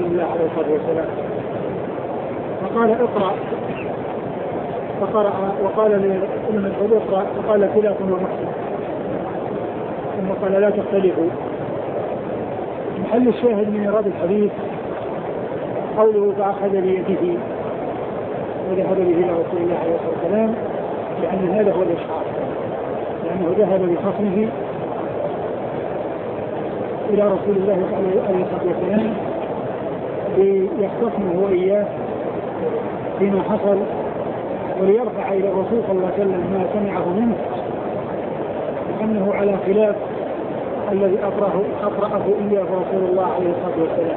رسول الله عليه الصلاة والسلام فقال اقرأ، فقرأ وقال لمن مسعود اقرأ، فقال كلاكم ومحسن، ثم قال لا تختلفوا. محل الشاهد من إيراد الحديث قوله فأخذ بيده وذهب به إلى رسول الله عليه الصلاة والسلام، لأن هذا هو الإشعار، لأنه ذهب بخصمه إلى رسول الله عليه الصلاة والسلام ليختصمه وإياه فيما حصل، وليرفع إلى الرسول صلى الله عليه وسلم ما سمعه منه أنه على خلاف الذي أقرأه إياه رسول الله عليه الصلاة والسلام.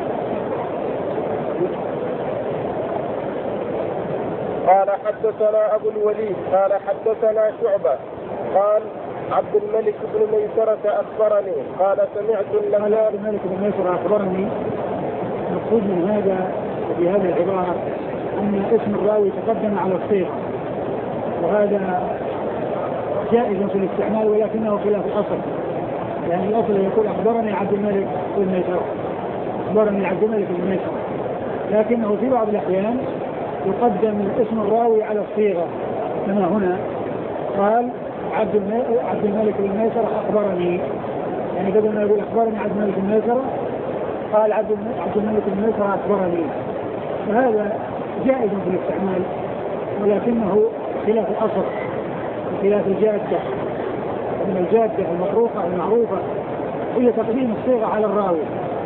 قال حدثنا أبو الوليد قال حدثنا شعبة قال عبد الملك بن ميسرة أخبرني قال سمعت عبد الملك بن ميسرة أخبرني. مقصود من هذا وفي هذه العبارة أن اسم الراوي تقدم على الصيغة، وهذا جائز في الاستعمال ولكنه خلاف الأصل، يعني الأصل يقول أخبرني عبد الملك بن ميسرة، أخبرني عبد الملك بن ميسرة، لكنه في بعض الأحيان يقدم اسم الراوي على الصيغة، كما هنا قال عبد الملك بن ميسرة أخبرني، يعني بدل ما يقول أخبرني عبد الملك بن ميسرة قال عبد الملك بن ميسرة أخبرني، فهذا جائز في الاستعمال ولكنه خلاف الأصل وخلاف الجادة، من الجادة المطروقة المعروفة هي تقديم الصيغة على الراوي.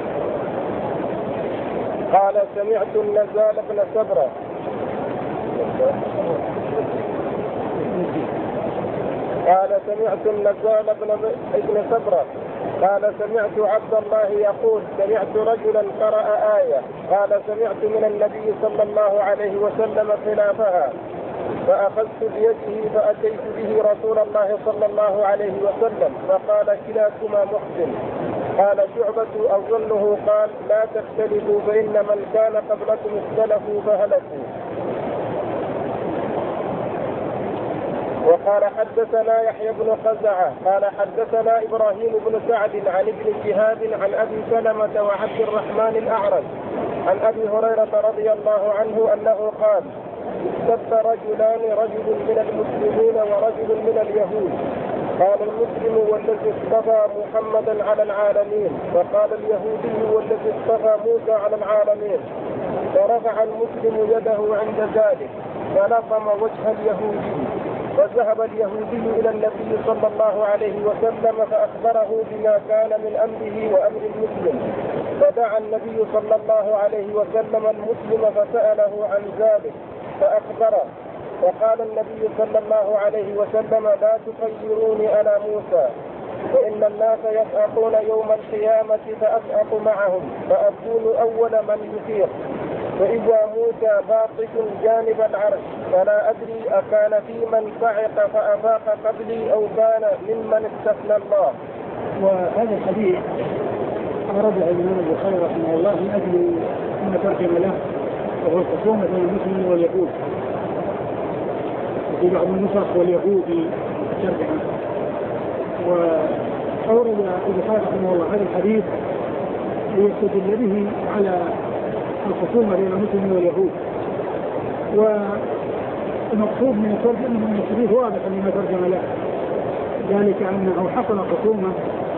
قال سمعت النزال بن سبرة قال سمعت النزال بن سبرة قال سمعت عبد الله يقول سمعت رجلا قرأ آية قال سمعت من النبي صلى الله عليه وسلم خلافها فأخذت بيده فأتيت به رسول الله صلى الله عليه وسلم فقال كلاكما محسن. قال شعبة أظنه قال لا تختلفوا فإن من كان قبلكم اختلفوا فهلكوا. وقال حدثنا يحيى بن قزعة قال حدثنا إبراهيم بن سعد عن ابن شهاب عن أبي سلمة وعبد الرحمن الأعرج عن أبي هريرة رضي الله عنه أنه قال استبى رجلان رجل من المسلمين ورجل من اليهود قال المسلم والذي اصطفى محمدا على العالمين وقال اليهودي والذي اصطفى موسى على العالمين فرفع المسلم يده عند ذلك فلطم وجه اليهودي وذهب اليهودي إلى النبي صلى الله عليه وسلم فأخبره بما كان من أمره وأمر المسلم فدعا النبي صلى الله عليه وسلم المسلم فسأله عن ذلك فأخبره وقال النبي صلى الله عليه وسلم لا تخيروني على موسى فإن الناس يسأقون يوم القيامة فأسأق معهم فأكون أول من يفيق فإذا موسى باطش جانب العرش فلا أدري أكان في من صعق فأفاق قبلي أو كان ممن استثنى الله. وهذا الحديث أورد الإمام البخاري رحمه الله من أجل أن ترجم له وهو الخصومة بين المسلم واليهود، وفي بعض النسخ واليهودي ترجمة. وأورد البخاري رحمه الله هذا الحديث ليستدل به على الخصومة بين المسلم واليهود، والمقصود من الترجمة من الحديث واضح لما ترجم له، ذلك أنه حصل خصومة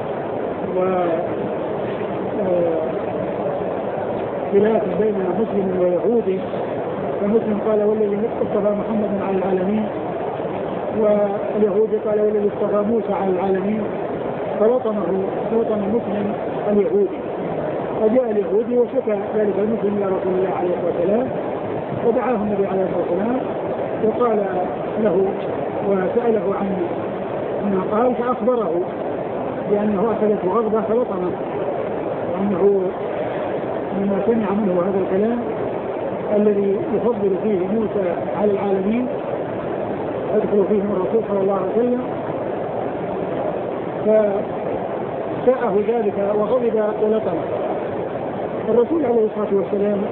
خلاف بين مسلم ويهودي، فمسلم قال والذي اصطفى محمدا على العالمين واليهودي قال والذي اصطفى موسى على العالمين، فلطم المسلم اليهودي، فجاء اليهودي وشكى ذلك المسلم الى رسول الله عليه الصلاه والسلام ودعاه النبي عليه الصلاه والسلام وقال له وسأله عن ما قال فأخبره بأنه أخذته غضبة فلطمه، وأنه مما سمع منه هذا الكلام الذي يفضل فيه موسى على العالمين يدخل فيهم الرسول صلى الله عليه وسلم، فساءه ذلك وغضب ولطمه. الرسول عليه الصلاة والسلام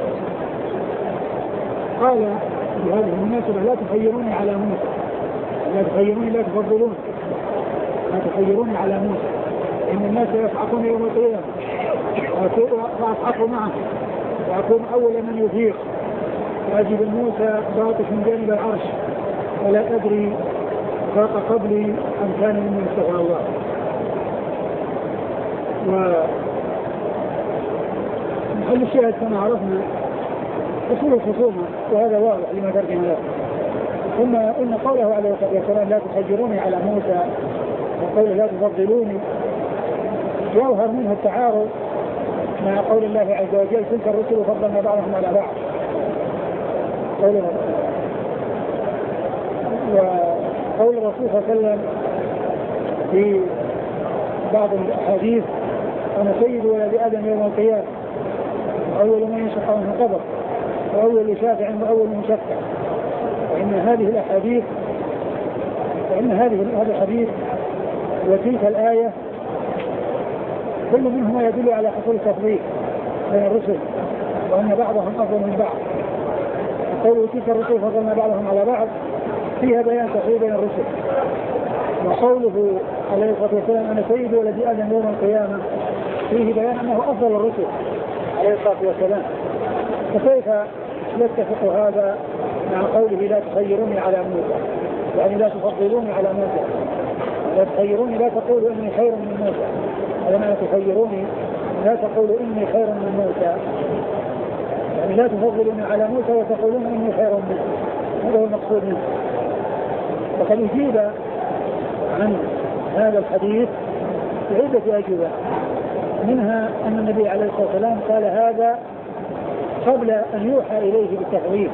قال بهذه المناسبة لا تخيروني على موسى، لا تخيروني لا تفضلون، لا تخيروني على موسى، إن الناس يصعقون يوم القيامة فأصعقوا معه وأكون أول من يفيق وأجد موسى باطش من جانب العرش ولا أدري فاق قبلي أم كان ممن استغنى الله. ومحل الشاهد كما عرفنا أصول الخصومة وهذا واضح لما ترجم له. ثم إن قوله عليه الصلاة والسلام لا تحجروني على موسى وقوله لا تفضلوني يظهر منه التعارض مع قول الله عز وجل تلك الرسل فضلنا بعضهم على بعض. وقول الرسول صلى الله عليه وسلم في بعض الأحاديث أنا سيد ولد آدم يوم القيامة وأول من يشفع عنه قبر وأول شافع وأول مشفع. وإن هذه الأحاديث هذا الحديث وتلك الآية كل منهما يدل على حصول التفضيل بين الرسل وأن بعضهم أفضل من بعض. قوله تلك الرسل فضلنا بعضهم على بعض فيها بيان تفضيل بين الرسل. وقوله عليه الصلاة والسلام أنا سيد ولد آدم يوم القيامة فيه بيان أنه أفضل الرسل عليه الصلاة والسلام. فكيف يتفق هذا مع قوله لا تخيروني على موسى يعني لا تفضلوني على موسى لا تخيروني لا تقولوا إني خير من موسى هذا لا تخيروني لا تقولوا إني خير من موسى يعني لا تفضلوني على موسى وتقولون إني خير منه. هذا هو المقصود منه. وقد أجيب عن هذا الحديث بعدة أجوبة منها أن النبي عليه الصلاة والسلام قال هذا قبل أن يوحى إليه بالتفضيل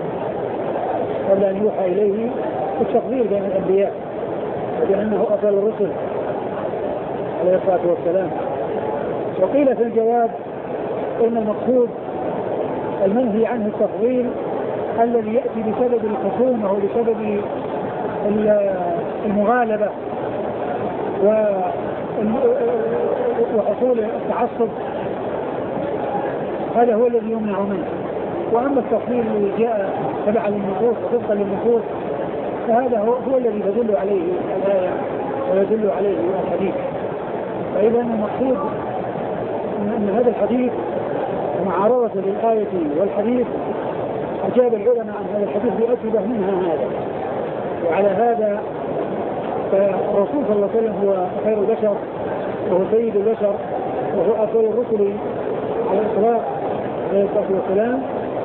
بين الأنبياء وأنه أفضل الرسل عليه الصلاة والسلام. وقيل في الجواب إن المقصود المنهي عنه التفضيل الذي يأتي بسبب الخصومة وبسبب المغالبة وحصول التعصب هذا هو الذي يمنع منه. وأما التفضيل الذي جاء تبعا للنصوص وطبقا للنصوص فهذا هو الذي تدل عليه الآية ويدل عليه الحديث. فإذا المقصود أن هذا الحديث معارضة للآية والحديث أجاب العلماء عن هذا الحديث بأجوبة منها هذا. وعلى هذا فالرسول صلى الله عليه وسلم هو خير البشر وهو سيد البشر وهو أفضل الرسل على الإطلاق عليه الصلاة والسلام.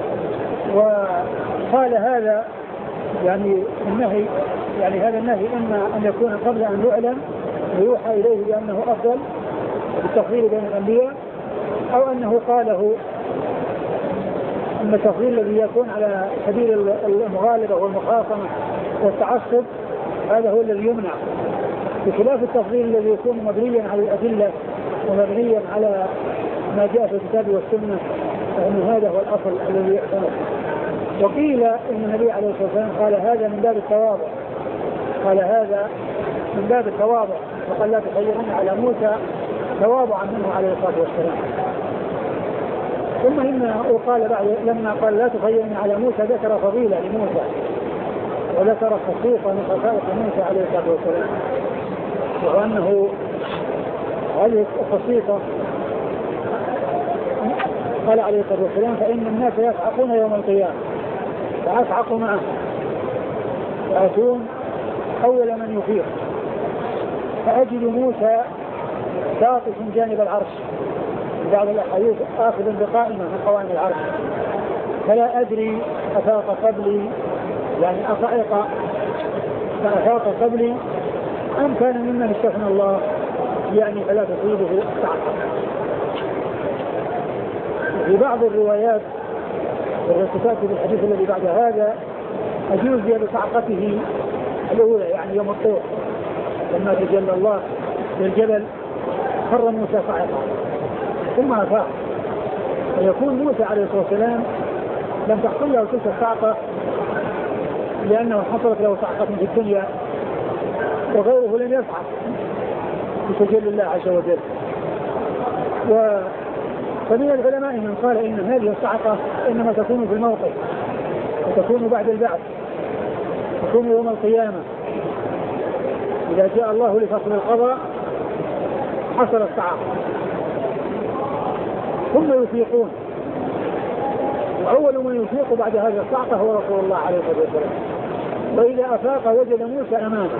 وقال هذا يعني النهي يعني هذا النهي إما أن يكون قبل أن يعلم ويوحى إليه بأنه أفضل بالتفضيل بين الأنبياء أو أنه قاله أن التفضيل الذي يكون على سبيل المغالبة والمخاصمة والتعصب هذا هو الذي يمنع بخلاف التفضيل الذي يكون مبنيا على الأدلة ومبنيا على ما جاء في الكتاب والسنة فإن هذا هو الأصل الذي يحتمل. وقيل إن النبي عليه الصلاة والسلام قال هذا من باب التواضع وقال لا تخيرون على موسى تواضعا منه عليه الصلاة والسلام. ثم إنه قال بعد لما قال لا تخيرون على موسى ذكر فضيلة لموسى وذكر خصيصة من خصائص موسى عليه الصلاة والسلام وأنه هذه الخصيصة قال عليه الصلاة والسلام فإن الناس يصعقون يوم القيامة فأصعق معه وأكون أول من يفيق فأجد موسى باطش من جانب العرش بعض الأحاديث آخذ بقائمة من قوائم العرش فلا أدري أفاق قبلي يعني أصعق فأفاق قبلي أم كان ممن استثنى الله يعني فلا تصيبه الصعقة. في بعض الروايات والرسالات في الحديث الذي بعد هذا أجوز بصعقته الأولى يعني يوم الطور لما تجلى الله للجبل خر موسى صعقا ثم أفاق فيكون موسى عليه الصلاة والسلام لم تحصل له تلك الصعقة لأنه حصلت له صعقة في الدنيا وغيره لم يصعق بتجلى الله عز وجل. فمن العلماء من قال إن هذه الصعقة إنما تكون في الموقف وتكون بعد البعث تكون يوم القيامة إذا جاء الله لفصل القضاء حصل الصعقة ثم يفيقون وأول من يفيق بعد هذا الصعقة هو رسول الله عليه الصلاة والسلام. وإذا أفاق وجد موسى أمامه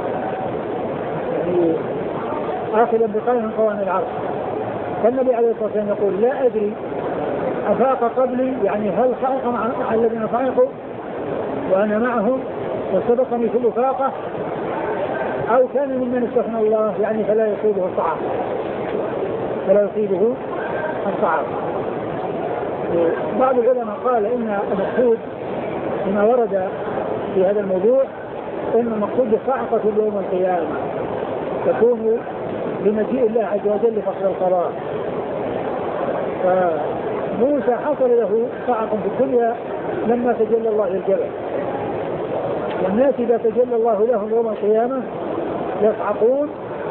يعني آخذا بقائم قوام العرش. فالنبي عليه الصلاة والسلام يقول لا أدري أفاق قبلي يعني هل صعق مع الذين صعقوا وأنا معهم وسبقني في الإفاقة أو كان ممن استثنى الله يعني فلا يصيبه الصعق بعض العلماء قال إن المقصود بما ورد في هذا الموضوع إن المقصود بصعقة يوم القيامة تكون بمجيء الله عز وجل لفصل القضاء. فموسى حصل له صعق في الدنيا لما تجلى الله للجبل، والناس إذا تجلى الله لهم يوم القيامة يصعقون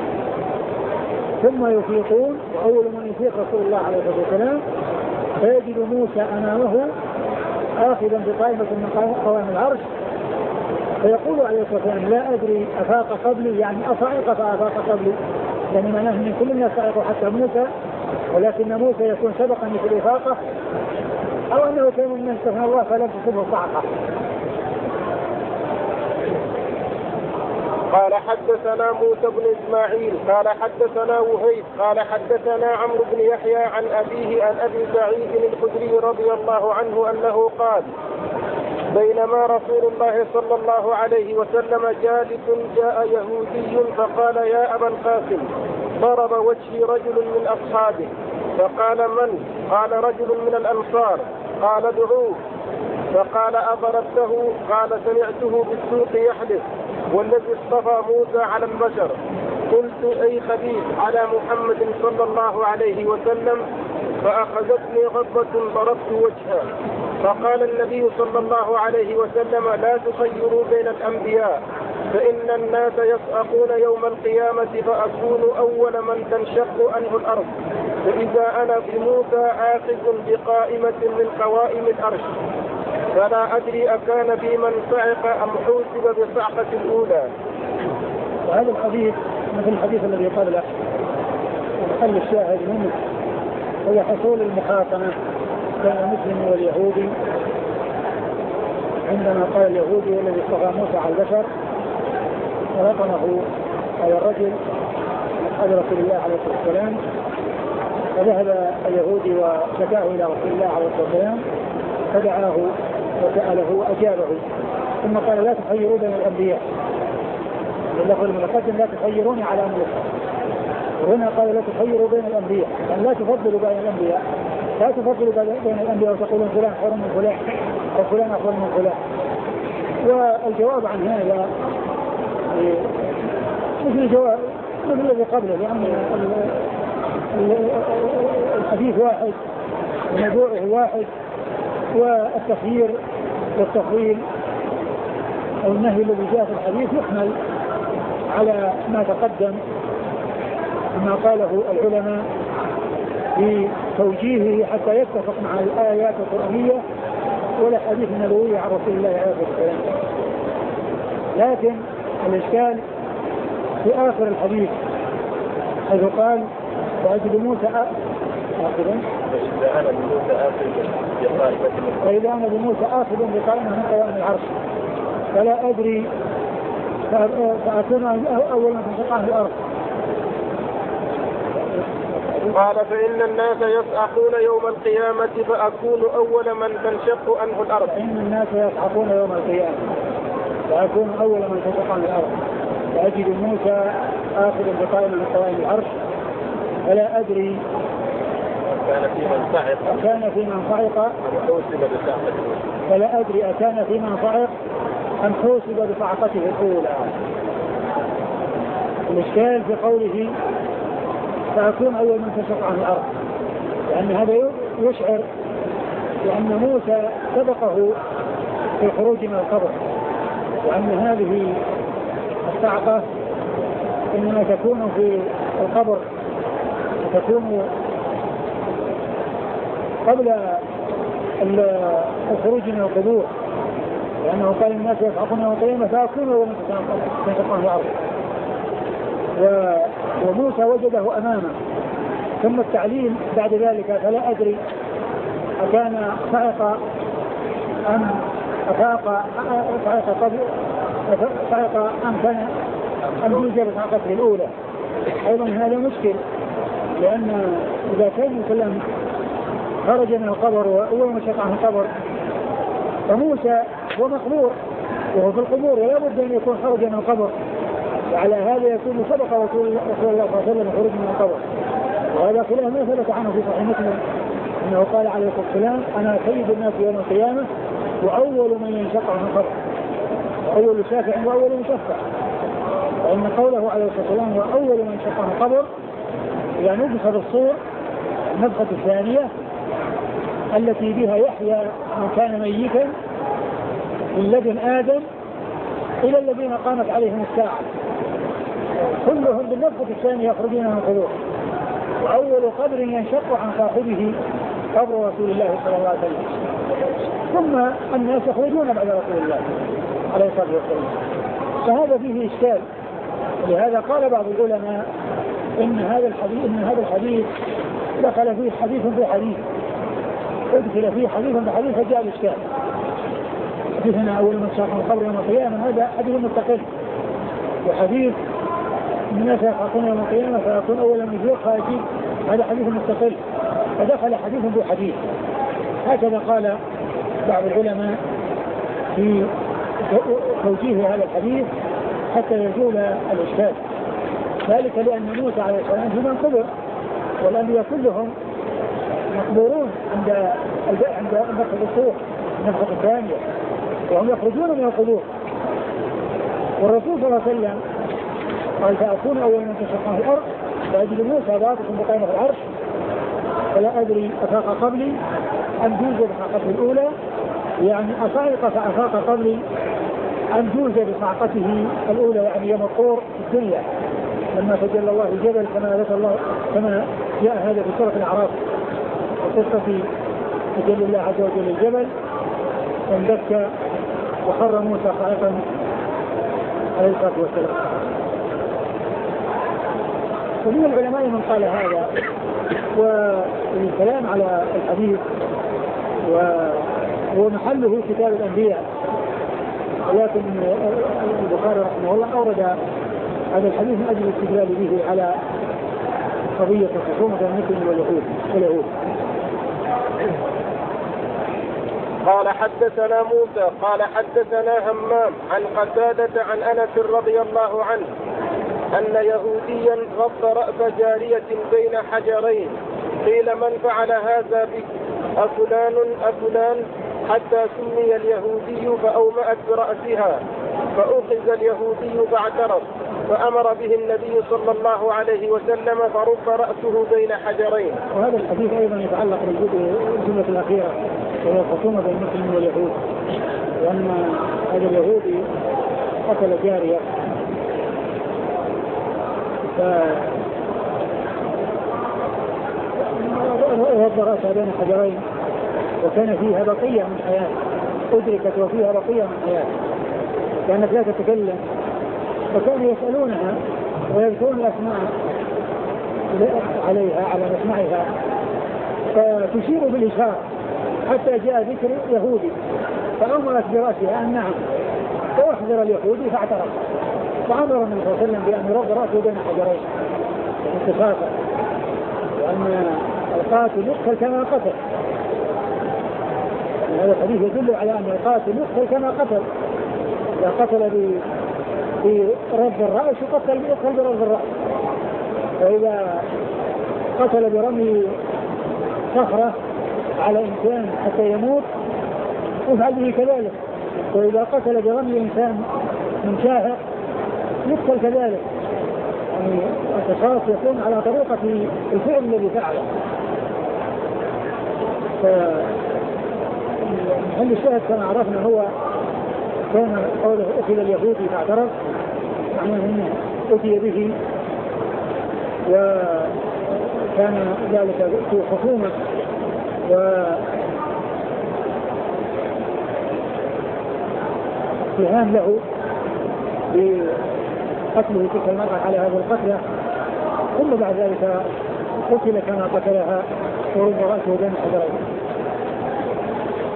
ثم يفيقون، وأول من يفيق رسول الله عليه الصلاة والسلام فيجد موسى أمامه آخذا بقائمة من قوام العرش فيقول عليه الصلاة والسلام لا أدري أفاق قبلي يعني أصعق فأفاق قبلي، يعني معناه من كل الناس صعقوا حتى موسى ولكن موسى يكون سبقني في الإفاقة أو أنه كان من استثنى الله فلم تصبه صعقة. قال حدثنا موسى بن إسماعيل قال حدثنا وهيب قال حدثنا عمرو بن يحيى عن أبيه عن أبي سعيد الخدري رضي الله عنه أنه قال بينما رسول الله صلى الله عليه وسلم جالس جاء يهودي فقال يا أبا القاسم ضرب وجهي رجل من أصحابه فقال من؟ قال رجل من الأنصار قال ادعوه فقال أضربته؟ قال سمعته بالسوق يحدث والذي اصطفى موسى على البشر. قلت أي خبيث على محمد صلى الله عليه وسلم فأخذتني غضبة ضربت وجهه. فقال النبي صلى الله عليه وسلم لا تخيروا بين الأنبياء فإن الناس يصعقون يوم القيامة فأكون أول من تنشق عنه الأرض فإذا أنا بموسى آخذ بقائمة من قوائم الأرش فلا أدري أكان في من صعق أم حوسب بصعقة الأولى. وهذا الحديث مثل الحديث الذي قال له محل الشاهد منه هو حصول المخاصمة بين المسلم واليهودي عندما قال اليهودي والذي اصطفى موسى على البشر ولقنه على الرجل على رسول الله عليه الصلاة والسلام فذهب اليهودي وشكاه إلى رسول الله عليه الصلاة والسلام فدعاه وسأله وأجابه ثم قال لا تخيروا بين الأنبياء اللفظ المتقدم لا تخيروني على موسى وهنا قال لا تخيروا بين الأنبياء يعني لا تفضلوا بين الأنبياء لا تفضلوا بين الأنبياء وتقولون فلان خير من فلان وفلان أفضل من فلان. والجواب عن هذا مثل الذي قبله لأن الحديث واحد وموضوعه واحد والتخيير والتفضيل أو النهي الذي جاء في الحديث يحمل على ما تقدم ما قاله العلماء في توجيهه حتى يتفق مع الآيات القرآنية والأحاديث النبوية عن رسول الله عليه الصلاة والسلام. لكن الإشكال في آخر الحديث حيث قال وأجد موسى فإذا أنا بموسى آخذ بقائمة من قوائم العرش فلا أدري فأكون أول من تنشق عنه الأرض. قال فإن الناس يصعقون يوم القيامة فأكون أول من تنشق عنه الأرض. فإن الناس يصعقون يوم القيامة فأكون أول من تنشق عنه الأرض فأجد موسى آخذ بقائمة من قوائم العرش فلا أدري أكان في من صعق فلا أدري أكان في من صعق أم حوسب بصعقته الأولى. الإشكال في قوله فأكون أول من تنشق عنه الأرض لأن هذا يشعر بأن موسى سبقه في الخروج من القبر وأن هذه الصعقة إنما تكون في القبر وتكون قبل الخروج من القبور لأنه قال الناس يصعقون يوم القيامة فأكون أول من تنشق عنه الأرض وموسى وجده أمامه. ثم التعليل بعد ذلك فلا أدري أكان صعق أم أفاق صعق أم كان أم يوجب صعقته الأولى. أيضا هذا مشكل، لأن إذا كان الكلام خرج من القبر وأول ما شق عن القبر فموسى هو مقبور وهو في القبور ولا بد أن يكون خرج من القبر، وعلى هذا يكون سبق رسول الله صلى الله عليه وسلم خروج من القبر. وهذا خلاف ما ثبت عنه في صحيح مسلم أنه قال عليه الصلاة والسلام أنا سيد الناس يوم القيامة وأول من ينشق عن القبر، وأول شافع وأول مشفع. وإن قوله عليه الصلاة والسلام وأول من ينشق عن القبر يعني نفخ بالصور النفخة الثانية التي بها يحيى من كان ميتا من لدن آدم إلى الذين قامت عليهم الساعة، كلهم بالنفخة الثانية يخرجون من القبور. وأول قبر ينشق عن صاحبه قبر رسول الله صلى الله عليه وسلم، ثم الناس يخرجون بعد رسول الله عليه الصلاة والسلام. فهذا فيه إشكال. لهذا قال بعض العلماء إن هذا الحديث دخل فيه حديث بحديث، ادخل فيه حديث بحديث فجاء الإشكال. حديثنا أول من شاق القبر يوم القيامة هذا حديث مستقل، وحديث الناس يخافون يوم القيامة فيكون أول من يفيق خارجين هذا حديث مستقل، فدخل حديث بحديث. هكذا قال بعض العلماء في توجيه هذا الحديث حتى يزول الإشكال، ذلك لأن موسى عليه السلام في من قبر، والأنبياء كلهم مقبورون عند نفخ الصور النفخة الثانية وهم يخرجون من القبور. والرسول صلى الله عليه وسلم قال فأكون أول من تشقى في الأرض فأجد موسى باطش بقيمة العرش فلا أدري أفاق قبلي أم جوز بصعقته الأولى، يعني أصعق فأفاق قبلي أم جوز بصعقته الأولى، يعني يوم الطور في الدنيا لما تجلى الله الجبل كما جاء هذا في سورة الأعراف وقصة تجلى الله عز وجل الجبل فانبكى وخر موسى صاعقا عليه الصلاة والسلام. ومن العلماء من قال هذا، والكلام على الحديث وهو محله كتاب الأنبياء، ولكن البخاري رحمه الله أورد هذا الحديث من أجل الاستدلال به على قضية الخصومة المسلم واليهود. قال حدثنا موسى قال حدثنا همام عن قتادة عن أنس رضي الله عنه أن يهوديا غض رأس جارية بين حجرين، قيل من فعل هذا بك أفلان حتى سمي اليهودي فأومأت برأسها، فأخذ اليهودي فاعترف، فأمر به النبي صلى الله عليه وسلم فرف رأسه بين حجرين. وهذا الحديث أيضا يتعلق بالجملة الأخيرة وهي الخصومة بين المسلم واليهود، وأن هذا اليهودي قتل جارية فوضع رأسها بين حجرين وكان فيها بقية من حياة أدركت وفيها بقية من حياة، كانت لا تتكلم، فكانوا يسألونها ويذكرون الأسماء عليها على مسمعها فتشير بالإشارة حتى جاء ذكر يهودي فأمرت برأسها أن نعم، فأحضر اليهودي فاعترف، فأمر النبي صلى الله عليه وسلم بأن يرد رأسه بين حجرين اتفاقا، وأن القاتل يقتل كما قتل. هذا الحديث يدل على أن القاتل يقتل كما قتل، إذا قتل برد الرأس يقتل برد الرأس، وإذا قتل برمي صخرة على إنسان حتى يموت يفعل به كذلك، وإذا قتل برمي إنسان من شاهق يقتل كذلك، يعني القصاص يكون على طريقة الفعل الذي فعله. محل الشاهد كما عرفنا هو كان قوله أكل اليهودي فاعترف، معناه أنه أتي به وكان ذلك في خصومة واتهام له بقتله تلك المرأة على هذا القتلى، ثم بعد ذلك قتل كما قتلها ورد رأسه بين حجرين.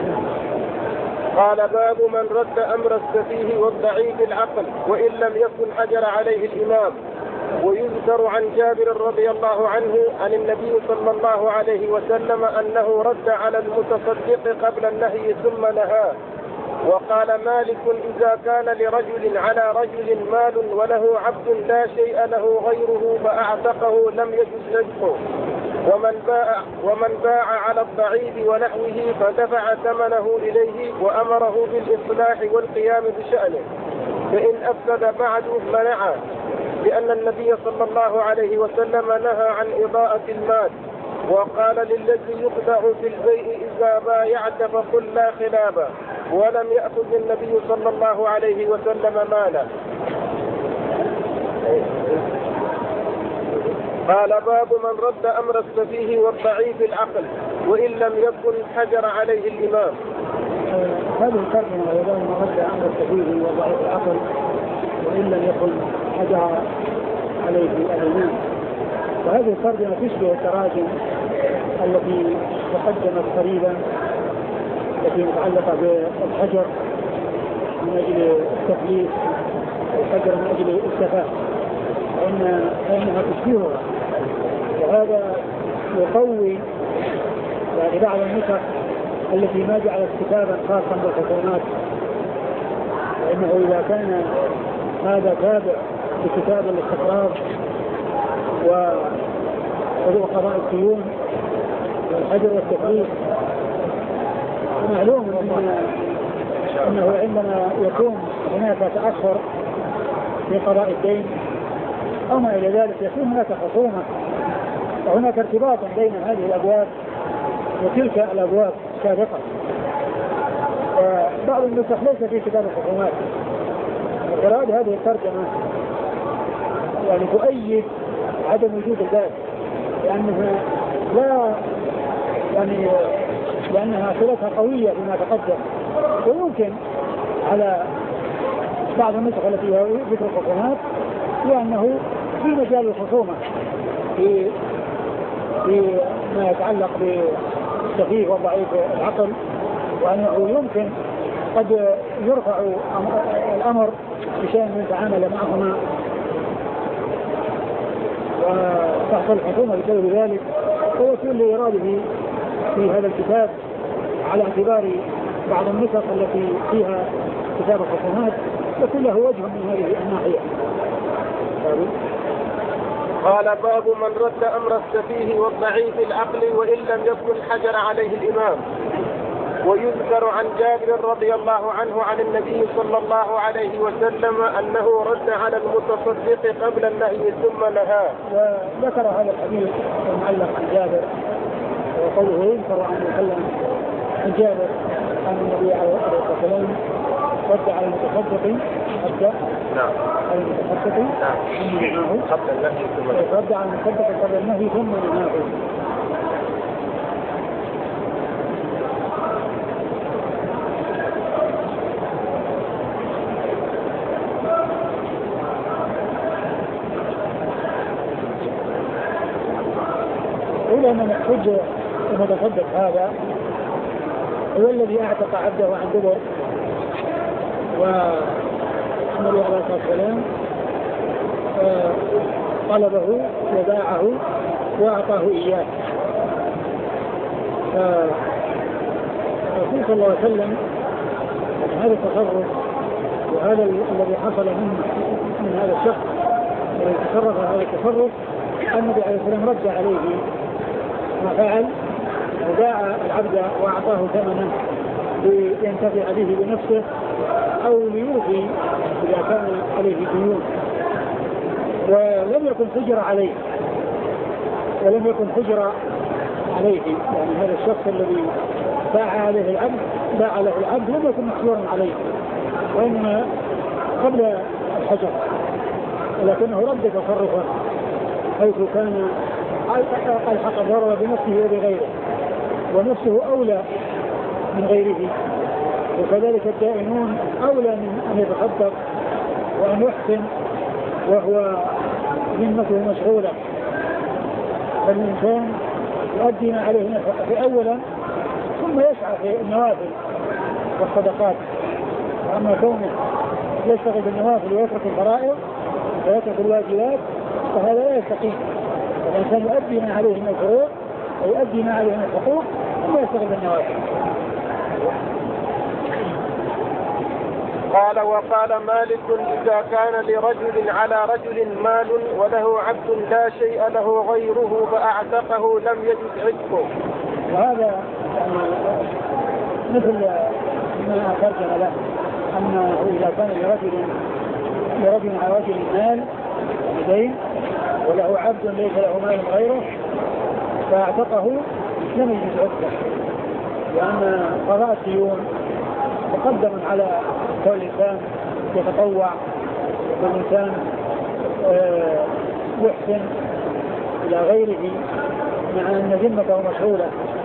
قال باب من رد أمر السفيه والضعيف العقل وإن لم يكن حجر عليه الإمام. ويذكر عن جابر رضي الله عنه عن النبي صلى الله عليه وسلم أنه رد على المتصدق قبل النهي ثم نهاه. وقال مالك إذا كان لرجل على رجل مال وله عبد لا شيء له غيره فأعتقه لم يجز رزقه. ومن باع على الضعيف ونحوه فدفع ثمنه إليه وأمره بالإصلاح والقيام بشأنه فإن أفسد بعد منعه، لأن النبي صلى الله عليه وسلم نهى عن إضاءة المال. وقال للذي يخدع في البيع إذا بايعت فقل لا خلابا، ولم يأخذ النبي صلى الله عليه وسلم مالا. قال باب من رد أمر السفيه والضعيف العقل وإن لم يكن حجر عليه الإمام. هذه الترجمة أيضا من رد أمر السفيه والضعيف العقل وإن لم يكن حجر عليه الإمام. وهذه الترجمة تشبه التراجم التي تقدمت قريبا التي متعلقة بالحجر من أجل التكليف والحجر من أجل السفاه، فإنها تشبهها. وهذا يقوي يعني بعض النسخ التي ما جعلت كتابا خاصا بالحكومات، فإنه إذا كان هذا تابع لكتاب الاستقرار وحضور قضاء الديون والحجر والتكليف، معلوم أنه عندما يكون هناك تأخر في قضاء الدين أو ما إلى ذلك يكون هناك خصومة وهناك ارتباط بين هذه الأبواب وتلك الأبواب سابقا. بعض النسخ ليس في كتاب الحكومات. وقراءة هذه الترجمة يعني تؤيد عدم وجود الباب، لأنها صلتها قوية بما تقدم. ويمكن على بعض النسخ التي هي ذكر الحكومات لأنه في مجال الخصومة في ما يتعلق بالسفيه وضعيف العقل، وأنه يمكن قد يرفع الأمر بشأن من تعامل معهما وتحصل الحكومة بسبب ذلك، ويكون لإراده في هذا الكتاب على اعتبار بعض النسخ التي فيها كتاب الحكومات يكون له وجه من هذه الناحية. قال باب من رد أمر السفيه والضعيف العقل وإن لم يكن حجر عليه الإمام. ويذكر عن جابر رضي الله عنه عن النبي صلى الله عليه وسلم أنه رد على المتصدق قبل النهي ثم نهاه. وذكر هذا الحديث المعلق عن جابر وقوله يذكر عن جابر أن النبي عليه الصلاة والسلام رد على المتصدق على المتصدق قبل النهي ثم نهاه. رد على المتصدق قبل النهي ثم نهاه. إلى من يحج المتصدق هذا هو الذي اعتق عبده عن دبر، والنبي عليه الصلاة والسلام طلبه وباعه وأعطاه إياه. فالرسول صلى الله عليه وسلم هذا التصرف وهذا الذي حصل من هذا الشخص الذي تصرف هذا التصرف، النبي عليه السلام رد عليه ما فعل وباع العبد وأعطاه ثمنه لينتفع به بنفسه أو ليوفي إذا كان عليه ديون، ولم يكن حجر عليه يعني هذا الشخص الذي باع له العبد لم يكن محجورا عليه، وإنما قبل الحجر، ولكنه رد تصرفه حيث كان الحق الضرر بنفسه وبغيره، ونفسه أولى من غيره، وكذلك الدائنون أولى من أن يتصدق وأن يحسن وهو ذمته مشغولة. فالإنسان يؤدي ما عليه نفقه أولا ثم يسعى في النوافل والصدقات. وأما كونه يشتغل بالنوافل ويترك الفرائض ويترك الواجبات فهذا لا يستقيم. الإنسان يؤدي ما عليه من الفروض ويؤدي ما عليه من الحقوق ثم يشتغل بالنوافل. قال وقال مالك إذا كان لرجل على رجل مال وله عبد لا شيء له غيره فأعتقه لم يجد عتقه. وهذا مثل ما ترجم له أنه إذا كان لرجل على رجل مال بدين وله عبد ليس له مال غيره فأعتقه لم يجد عتقه، لأن قضاء الديون مقدم على كل الإنسان يتطوع والإنسان يحسن إلى غيره مع أن ذمته مشغولة.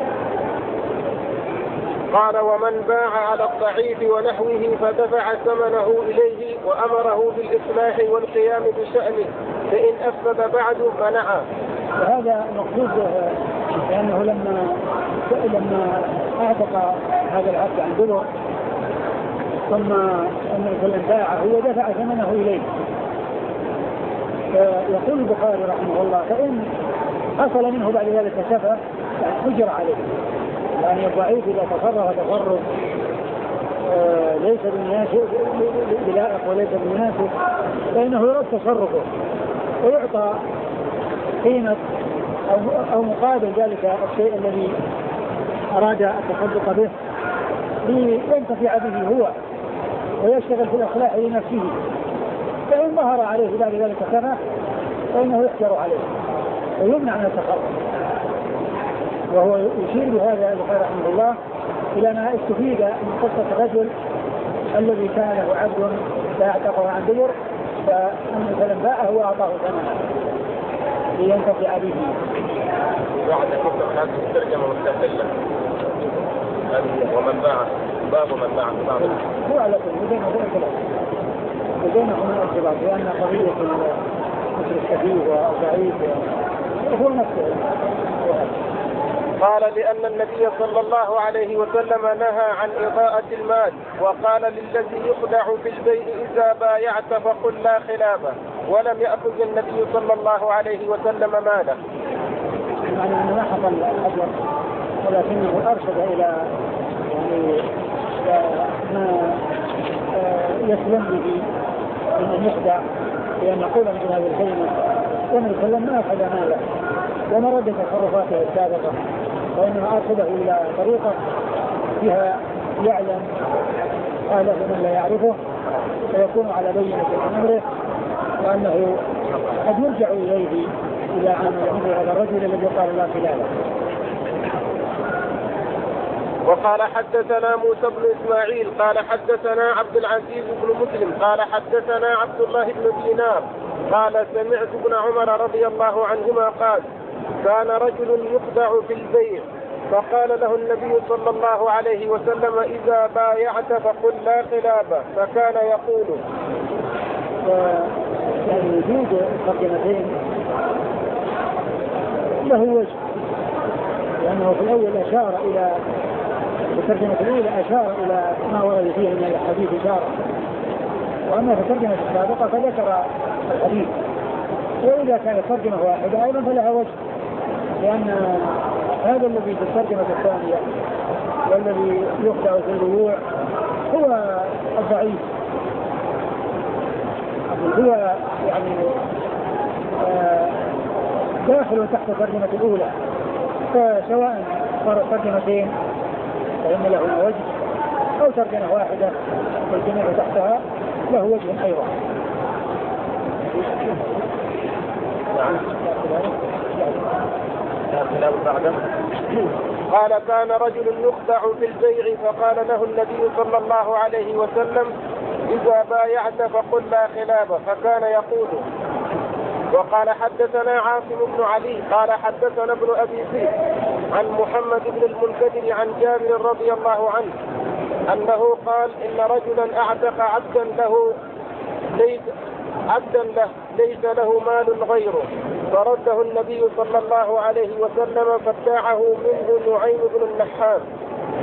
قال ومن باع على الضعيف ونحوه فدفع ثمنه إليه وأمره بالإصلاح والقيام بشأنه فإن أفسد بعد منعه. وهذا مقصود لأنه لما أعتق هذا العبد عن دبر ثم أن باعه هو دفع ثمنه إليه. يقول البخاري رحمه الله فإن حصل منه بعد ذلك سفه أجر عليه، يعني الضعيف إذا تصرف تصرف ليس بلائق وليس بالمناسب فإنه يرد تصرفه ويعطى قيمة أو مقابل ذلك الشيء الذي أراد التصدق به لينتفع به هو ويشتغل في الإصلاح لنفسه. فإن ظهر عليه بعد ذلك سفه فإنه يحجر عليه ويمنع من التصرف. وهو يشير بهذا البخاري رحمه الله إلى ما استفيد من قصة الرجل الذي كان له عبد فاعتقه عن دبر فأنه فلم باعه وأعطاه ثمنه لينتفع به. بعد كتب هذه الترجمة مستقلة ومن باع باب من باع هو على كل بدونهما ارتباط لأن قضية مثل الشبيه والضعيف هو نفسه. قال لأن النبي صلى الله عليه وسلم نهى عن إضاءة المال وقال للذي يخدع في البيع إذا بايعت فقل لا خلافه ولم يأخذ النبي صلى الله عليه وسلم ماله. يعني أنه ما حصل الأجر ولكنه أرشد إلى ما يسلم به من أن يخدع بأن يقول مثل هذه الكلمة ومن يسلم ما أخذ ماله وما رد تصرفاته السابقة وإنما أرشده إلى طريقة فيها يعلم قاله من لا يعرفه فيكون على بينة من أمره وأنه قد يرجع إليه إلى عن هذا الرجل الذي قال لا خلاله. وقال حدثنا موسى بن إسماعيل قال حدثنا عبد العزيز بن مسلم قال حدثنا عبد الله بن دينار قال سمعت ابن عمر رضي الله عنهما قال كان رجل يخدع في البيع فقال له النبي صلى الله عليه وسلم إذا بايعت فقل لا خلافه فكان يقول. يعني وجود الترجمتين له وجه لأنه في الأول أشار إلى الترجمة الأولى أشار إلى ما ورد فيه من الحديث إشارة، وأما في الترجمة السابقة فذكر الحديث. وإذا كانت ترجمة واحدة أيضا فلها وجه لأن هذا الذي في الترجمة الثانية والذي يخدع في البيوع هو الضعيف، هو يعني داخل تحت الترجمة الأولى، فسواء صارت ترجمتين فإن له وجه أو ترجمة واحدة والجميع تحتها له وجه أيضا. قال كان رجل يخدع في البيع فقال له النبي صلى الله عليه وسلم إذا بايعت فقل لا خلافه فكان يقول. وقال حدثنا عاصم بن علي قال حدثنا ابن أبي زيد عن محمد بن المنكدر عن جابر رضي الله عنه أنه قال إن رجلا أعتق عبدا له ليس له مال غيره فرده النبي صلى الله عليه وسلم فابتاعه منه نعيم بن النحاس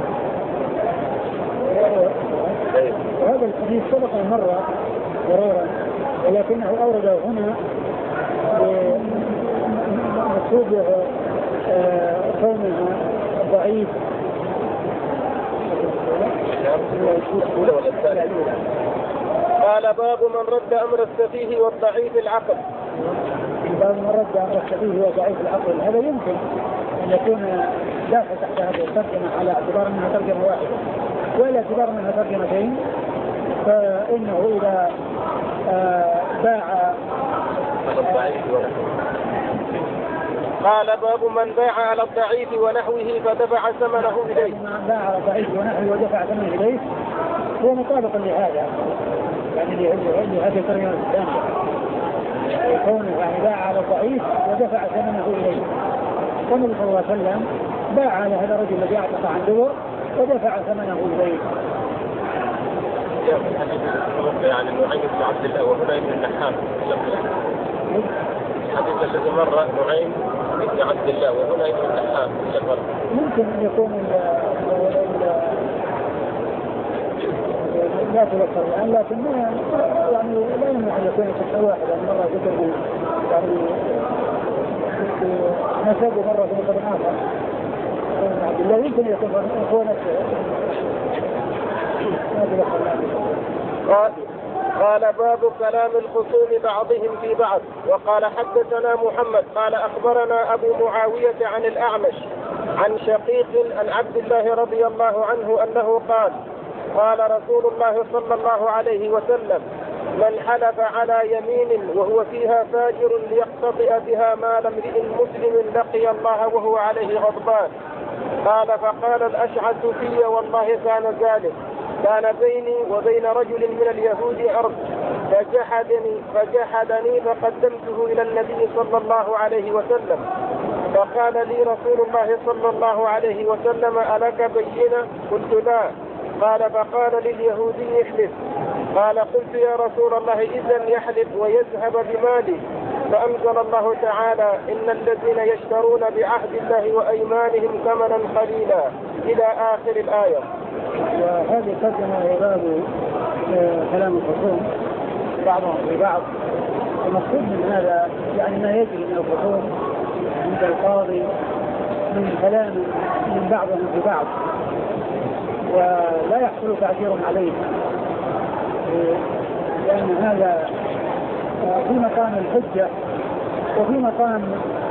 وهذا الحديث سبق مرة مرارا، ولكنه أورده هنا مقصود كونه ضعيف. قال باب من رد أمر السفيه والضعيف العقل. باب من رد أمر السفيه وضعيف العقل، هذا يمكن أن يكون داخل تحت هذه الترجمة على اعتبار أنها ترجمة واحدة، وإلى اعتبار أنها ترجمتين فإنه إذا باع قال باب من باع على الضعيف ونحوه فدفع ثمنه إليه. من باع على الضعيف ونحوه ودفع ثمنه إليه هو مطابق لهذا، يعني لهذه الترجمة الثانية، كونه يعني باع على الضعيف ودفع ثمنه إليه. والنبي صلى الله عليه وسلم باع على هذا الرجل الذي أعتق عن دبر ودفع ثمنه إليه. يعني نعيم بن عبد الله وهنا ابن النحاس. الحديث الذي مر نعيم بن عبد الله وهنا ابن النحاس. ممكن أن يكون لا تذكر الآن، لكن يعني لا يمكن أن يكون قصة واحدة، مرة ذكر يعني نسب ومرة ذكر آخر. عبد الله يمكن أن يكون هو نفسه. قال باب كلام الخصوم بعضهم في بعض. وقال حدثنا محمد قال أخبرنا أبو معاوية عن الأعمش عن شقيق عن عبد الله رضي الله عنه أنه قال رسول الله صلى الله عليه وسلم: من حلف على يمين وهو فيها فاجر ليقتطع بها مال امرئ مسلم لقي الله وهو عليه غضبان. قال فقال الأشعث في والله كان ذلك، كان بيني وبين رجل من اليهود أرض فجحدني فقدمته إلى النبي صلى الله عليه وسلم، فقال لي رسول الله صلى الله عليه وسلم: ألك بينة؟ قلت لا. قال فقال لليهودي: احلف. قال قلت يا رسول الله إذن يحلف ويذهب بمالي. فأنزل الله تعالى: إن الذين يشترون بعهد الله وأيمانهم ثمنا قليلا إلى آخر الآية. وهذه الترجمة هي باب كلام الخصوم بعضهم في بعض. المقصود من هذا يعني ما يجري من الخصوم عند القاضي من كلام من بعضهم في بعض، ولا يحصل تأثير عليه، لأن هذا في مقام الحجة وفي مقام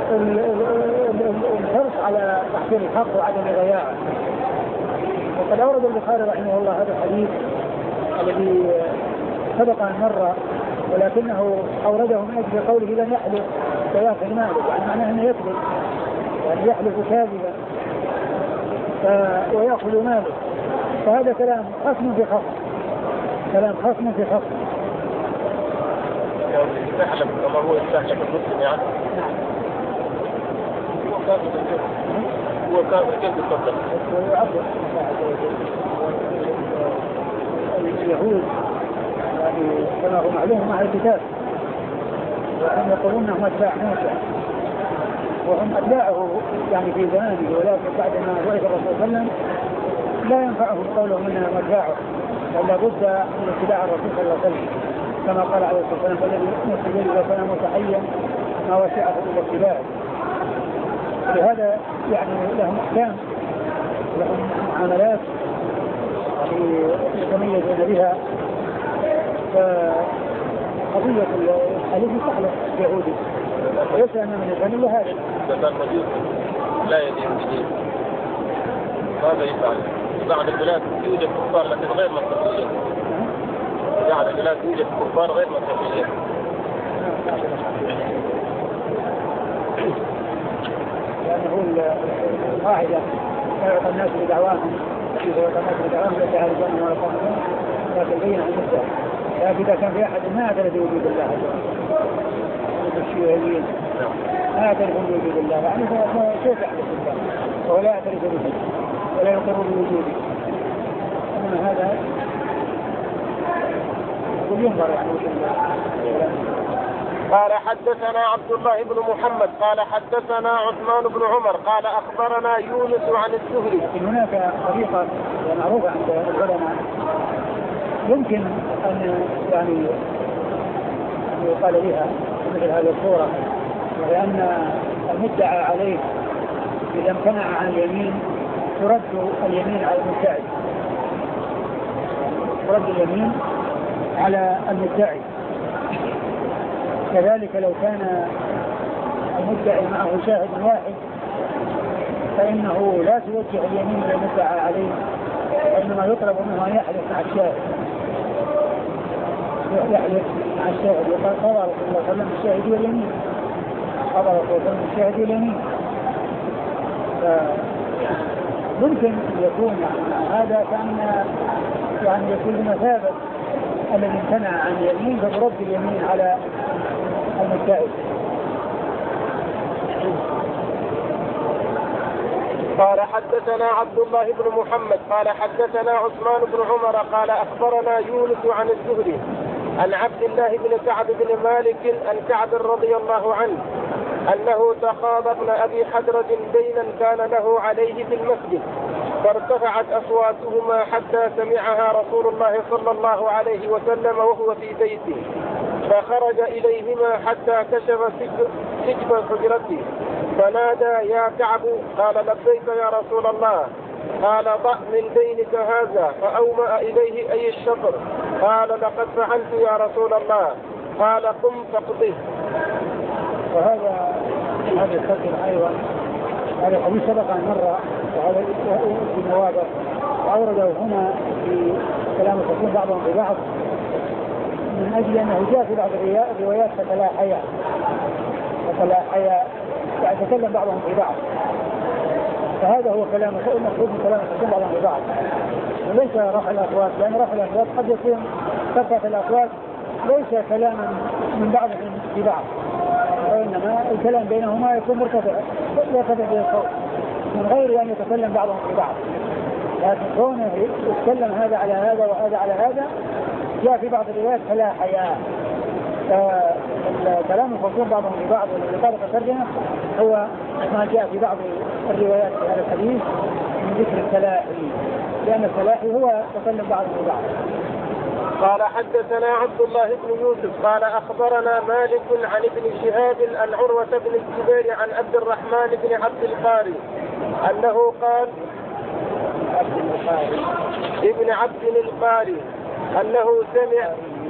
الحرص على تحصيل الحق وعدم ضياعه. وقد أورد البخاري رحمه الله هذا الحديث الذي سبق أن مر، ولكنه أورده من أجل قوله إذا يحلف ويأخذ ماله، يعني معناه أنه يكذب، يعني يحلف كاذبا ويأخذ ماله، فهذا كلام خصم في خصم، كلام خصم في خصم. يستحلف كما هو يستحلف المسلم يعني. هو كافر كيف يصدق؟ اليهود يعني كما هو معلوم مع الكتاب، وهم يقولون انهم اتباع موسى وهم اتباعه يعني في زمانه، ولكن بعد ما بعث الرسول صلى الله عليه وسلم لا ينفعهم قولهم انهم اتباعه، بل لابد من اتباع الرسول صلى الله عليه وسلم، كما قال عليه الصلاه والسلام: الذي يستجيب اذا كان متحيا ما وسعه الا اتباعه. لهذا يعني لهم احكام، لهم معاملات يتميزون بها. فقضية الحليف تحلف يهودي وليس أن من الغني هذا كان مجوس لا يدين بدين، ماذا يفعل؟ في بعض البلاد يوجد كفار لكن غير مسيحيين، في بعض البلاد يوجد كفار غير مسيحيين. لأنه القاعدة يعطى الناس بدعواهم التي هارجون ولا قومهم، لكن بين عن الإسلام. لكن إذا كان في أحد ما اعترف بوجود الله الشيوعيين ما يعترفون بوجود الله، يعني كيف يحدث الله وهو لا يعترف به ولا يقر بوجوده؟ أما هذا يقول ينظر يعني قال حدثنا عبد الله بن محمد قال حدثنا عثمان بن عمر قال أخبرنا يونس عن الزهري. هناك طريقة معروفة عند العلماء يمكن أن يعني يقال بها مثل هذه الصورة، لأن المدعى عليه إذا امتنع عن اليمين ترد اليمين على المدعي، ترد اليمين على المدعي. كذلك لو كان المدعي معه شاهد واحد فإنه لا توجه اليمين إلى المدعى عليه، إنما يطلب منه أن يحلف مع الشاهد، يحلف مع الشاهد. وقال قال رسول الله صلى الله عليه وسلم الشاهد واليمين، قال رسول الله صلى الله عليه وسلم الشاهد واليمين. ممكن أن يكون هذا كأن يعني يكون بمثابة الذي امتنع عن اليمين فبرد اليمين على المدعي. قال حدثنا عبد الله بن محمد قال حدثنا عثمان بن عمر قال أخبرنا يونس عن الزهري عن عبد الله بن كعب بن مالك عن كعب رضي الله عنه أنه تخاض ابن أبي حدرج دينا كان له عليه في المسجد، فارتفعت أصواتهما حتى سمعها رسول الله صلى الله عليه وسلم وهو في بيته، فخرج إليهما حتى كشف سجب حجرته فنادى يا كعب، قال لبيك يا رسول الله، قال ضع من دينك هذا، فأومأ إليه أي الشطر، قال لقد فعلت يا رسول الله، قال قم فاقضه. وهذا الشطر أيضا هذا الحديث سبق مرة، وهذا في مواضع أورده هنا في كلام الفقهاء بعضهم ببعض من أجل أنه جاء في بعض الروايات فتلاحيا يعني تكلم بعضهم في بعض، فهذا هو كلام المقصود من كلام الفقهاء بعضهم في بعض، وليس رفع الأصوات، لأن رفع الأصوات قد يكون كثرة الأصوات ليس كلاما من بعضهم في بعض، وإنما الكلام بينهما يكون مرتفع به الصوت من غير أن يتكلم بعضهم في بعض، لكن كونه يتكلم هذا على هذا وهذا على هذا جاء في بعض الروايات فلا حياء. فكلام الفصول بعضهم في بعض والطريقة الترجمة هو ما جاء في بعض الروايات في هذا الحديث من ذكر التلاحي، لأن التلاحي هو تكلم بعضهم في بعض. قال حدثنا عبد الله بن يوسف قال أخبرنا مالك عن ابن شهاب عن عروة بن الزبير عن عبد الرحمن بن عبد القاري أنه قال ابن عبد القاري أنه سمع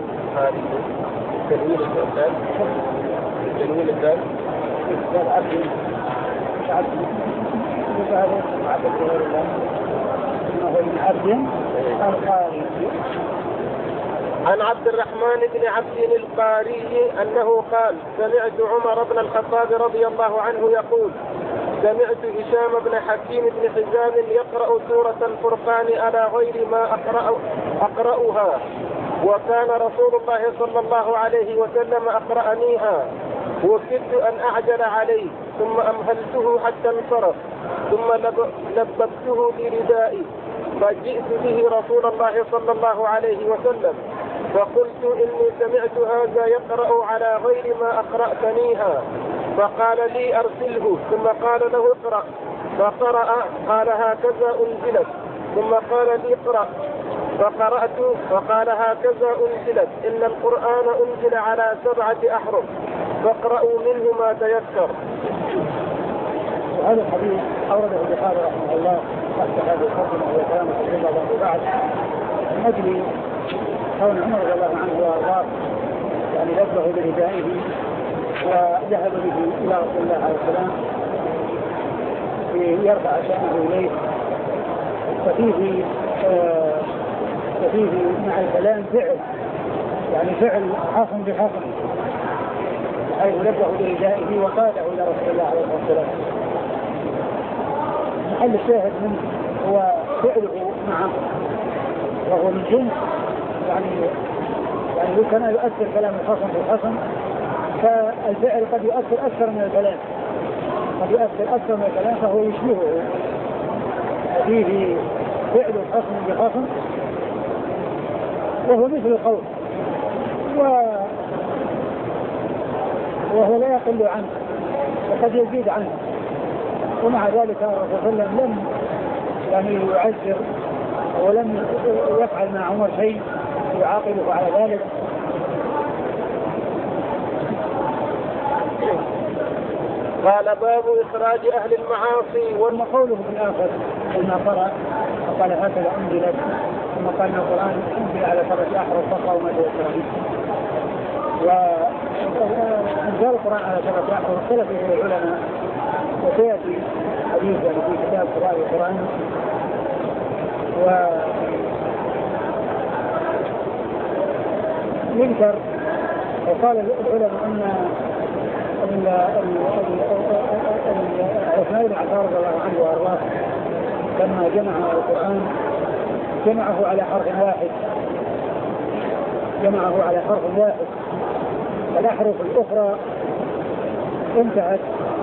عن عبد الرحمن بن عبد القاري أنه قال سمعت عمر بن الخطاب رضي الله عنه يقول سمعت هشام بن حكيم بن حزام يقرأ سورة الفرقان على غير ما أقرأها، وكان رسول الله صلى الله عليه وسلم أقرأنيها، وكدت أن أعجل عليه ثم أمهلته حتى انصرف ثم لببته بردائي، فجئت به رسول الله صلى الله عليه وسلم فقلت إني سمعت هذا يقرأ على غير ما أقرأتنيها، فقال لي أرسله، ثم قال له اقرأ، فقرأ قال هكذا أنزلت، ثم قال لي اقرأ، فقرأت فقال هكذا أنزلت، إن القرآن أنزل على 7 أحرف فاقرأوا منه ما تيسر. وهذا الحديث أورده البخاري رحمه الله تحت هذه الترجمة وهي كلام الصحيح بعد من أجل كون عمر رضي الله عنه وأرضاه يعني لبه بردائه وذهب به إلى رسول الله عليه السلام ليرفع شأنه إليه، ففيه مع الكلام فعل، يعني فعل حصن بحصن، حيث لبه بردائه وقاله إلى رسول الله عليه السلام. محل الشاهد منه هو فعله معه، وهو من جنس يعني كما يؤثر كلام الحصن في الحصن، فالفعل قد يؤثر أكثر من الكلام، فهو يشبهه، فيه فعل الحصن بحصن وهو مثل القول. وهو لا يقل عنه وقد يزيد عنه، ومع ذلك الرسول صلى الله عليه وسلم لم يعني يعذر ولم يفعل مع عمر شيء يعاقبه على ذلك. قال باب إخراج أهل المعاصي. وما قوله في الآخر لما قرأ فقال هكذا أنزلت، ثم قال إن القرآن أنزل على 7 أحرف فقرأوا ما تيسر منه. وأنزل القرآن على 7 أحرف اختلف فيه العلماء، وسيأتي حديث في كتاب قراءة القرآن. ويذكر وقال العلماء أن عثمان بن عفان رضي الله عنه وارضاه لما جمع القرآن جمعه على حرف واحد، والأحرف الأخرى انتهت،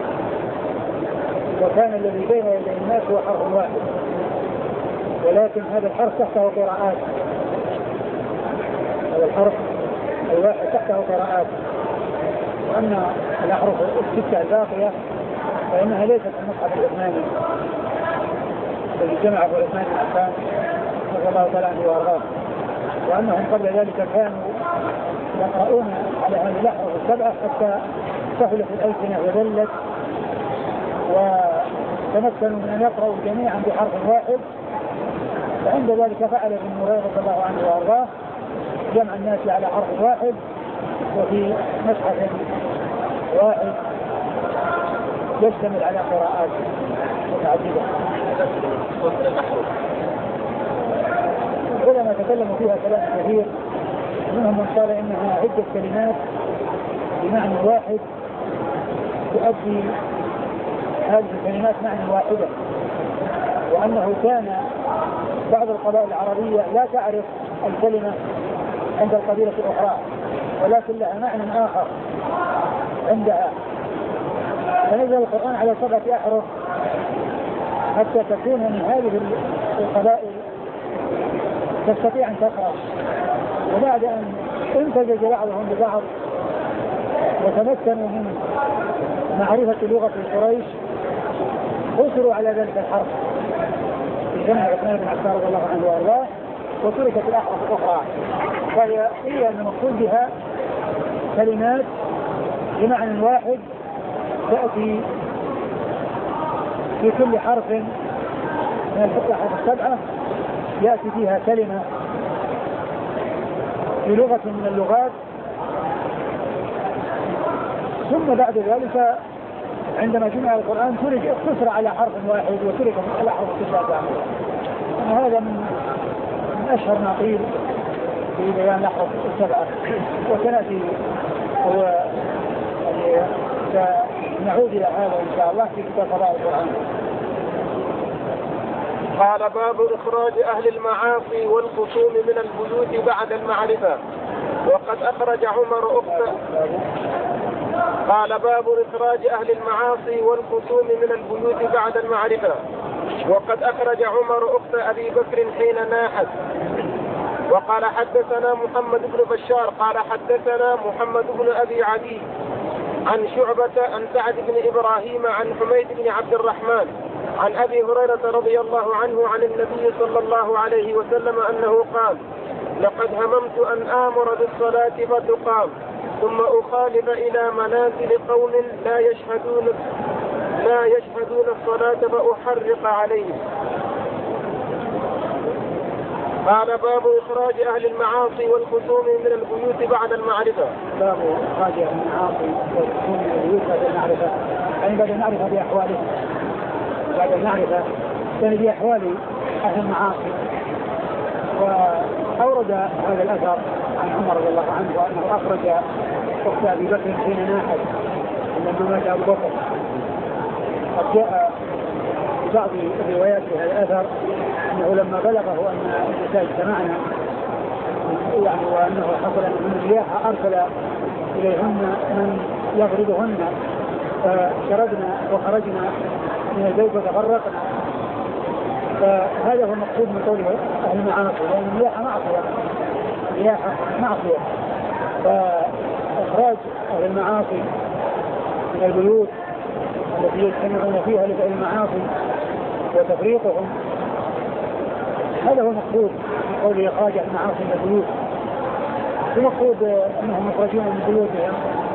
وكان الذي بين يدي الناس هو حرف واحد، ولكن هذا الحرف تحته قراءات، هذا الحرف الواحد تحته قراءات. وأن الأحرف 6 الباقية فإنها ليست المصحف العثماني الذي جمعه عثمان بن عفان رضي الله تعالى عنه وارضاه، وأنهم قبل ذلك كانوا يقرؤون على هذه الأحرف 7 حتى سهلت الألسنة وذلت، وتمكنوا من أن يقرأوا جميعا بحرف واحد. فعند ذلك فعل ابن هريرة رضي الله عنه وارضاه جمع الناس على حرف واحد وفي مصحف واحد يشتمل على قراءات متعددة. العلماء تكلموا فيها كلام كثير، منهم من قال إنها عدة كلمات بمعنى واحد تؤدي هذه الكلمات معنى واحدة، وأنه كان بعض القبائل العربية لا تعرف الكلمة عند القبيلة الأخرى، ولكن لها معنى آخر عندها، فنزل القرآن على 7 أحرف حتى تكون من هذه القبائل تستطيع أن تقرأ. وبعد أن امتزج بعضهم ببعض وتمكنوا من معرفة لغة قريش أسروا على ذلك الحرف في جمع عثمان بن عفان رضي الله عنه وارضاه، وتركت الأحرف الأخرى، فهي المقصود بها كلمات بمعنى واحد تأتي في كل حرف من الأحرف 7 يأتي فيها كلمة في لغة من اللغات، ثم بعد ذلك عندما جمع القرآن اقتصر على حرف واحد وترك الأحرف 9. وهذا من أشهر ما قيل في بيان الأحرف 7، وسنأتي نعود إلى هذا إن شاء الله في كتاب قراءة القرآن. قال باب إخراج أهل المعاصي والخصوم من البيوت بعد المعرفة. وقد أخرج عمر أخت قال باب إخراج أهل المعاصي والخصوم من البيوت بعد المعرفة. وقد أخرج عمر أخت أبي بكر حين ناحت. وقال حدثنا محمد بن بشار قال حدثنا محمد بن أبي عدي عن شعبة عن سعد بن إبراهيم عن حميد بن عبد الرحمن عن أبي هريرة رضي الله عنه عن النبي صلى الله عليه وسلم أنه قال: لقد هممت أن آمر بالصلاة فتقام ثم أخالف إلى منازل قوم لا يشهدون الصلاة فأحرق عليهم. قال باب إخراج أهل المعاصي والخصوم من البيوت بعد المعرفة. باب إخراج أهل المعاصي والخصوم من البيوت بعد المعرفة، يعني بعد المعرفة بأحوالهم، بعد المعرفة يعني بأحوال أهل المعاصي. وأورد هذا الأثر عن عمر رضي الله عنه وأنه أخرج أخت أبي بكر حين ناحت لما مات أبو بكر. قد جاء في بعض الروايات في هذا الأثر أنه لما بلغه أن النساء اجتمعنا يعني وأنه حصل من الرياح أرسل إليهن من يغربهن، فشردنا وخرجنا من البيت وتفرقنا. فهذا هو المقصود من قوله أهل المعاصي، لأن الرياح معصية، فإخراج أهل المعاصي من البيوت التي يجتمعون فيها لفعل المعاصي وتفريقهم. هذا هو المقصود من قوله إخراج المعاصي من البيوت. المقصود أنهم يخرجون من بيوتهم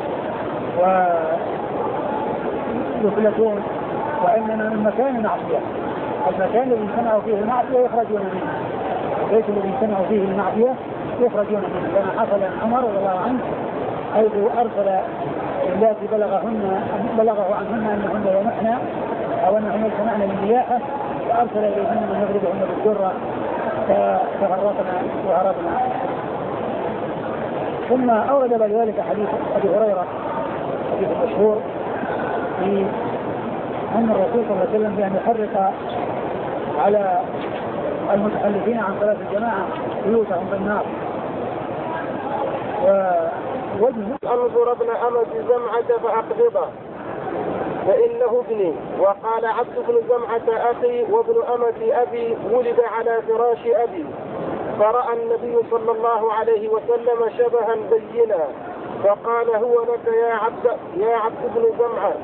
ويفلتون، وإننا من مكان المعصية، المكان الذي اجتمعوا فيه المعصية يخرجون منه، البيت الذي اجتمعوا فيه المعصية يخرجون منه. كما حصل عمر رضي الله عنه حيث أرسل اللاتي بلغه عنهن أنهن يمحن أو أنهن يجتمعن للنياحة، فأرسل إليهن من يضربهن بالدرة فتفرقنا وهربنا. ثم أورد بعد ذلك حديث أبي هريرة حديث مشهور في أن الرسول صلى الله عليه وسلم بأن يحرق على المتخلفين عن صلاة الجماعة بيوتهم بالنار. انظر ابن أمة زمعة فأقبضه فإنه ابني. وقال عبد بن زمعة أخي وابن أمة أبي ولد على فراش أبي. فرأى النبي صلى الله عليه وسلم شبها بينا فقال هو لك يا عبد بن زمعة.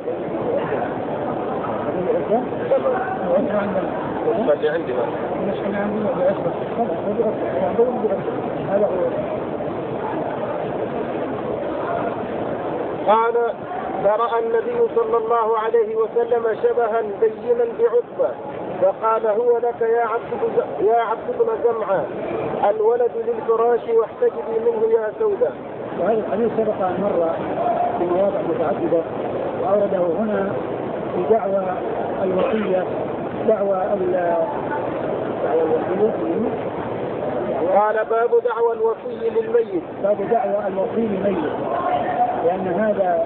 قال فرأى النبي صلى الله عليه وسلم شبها بينا بعتبة فقال هو لك يا عبد بن زمعة الولد للفراش واحتجبي منه يا سودة. وهذا الحديث سبق أن مر في مواضع متعددة وأورده هنا في دعوى الوصية قال باب دعوى الوصي للميت. باب دعوى الوصي للميت، لأن هذا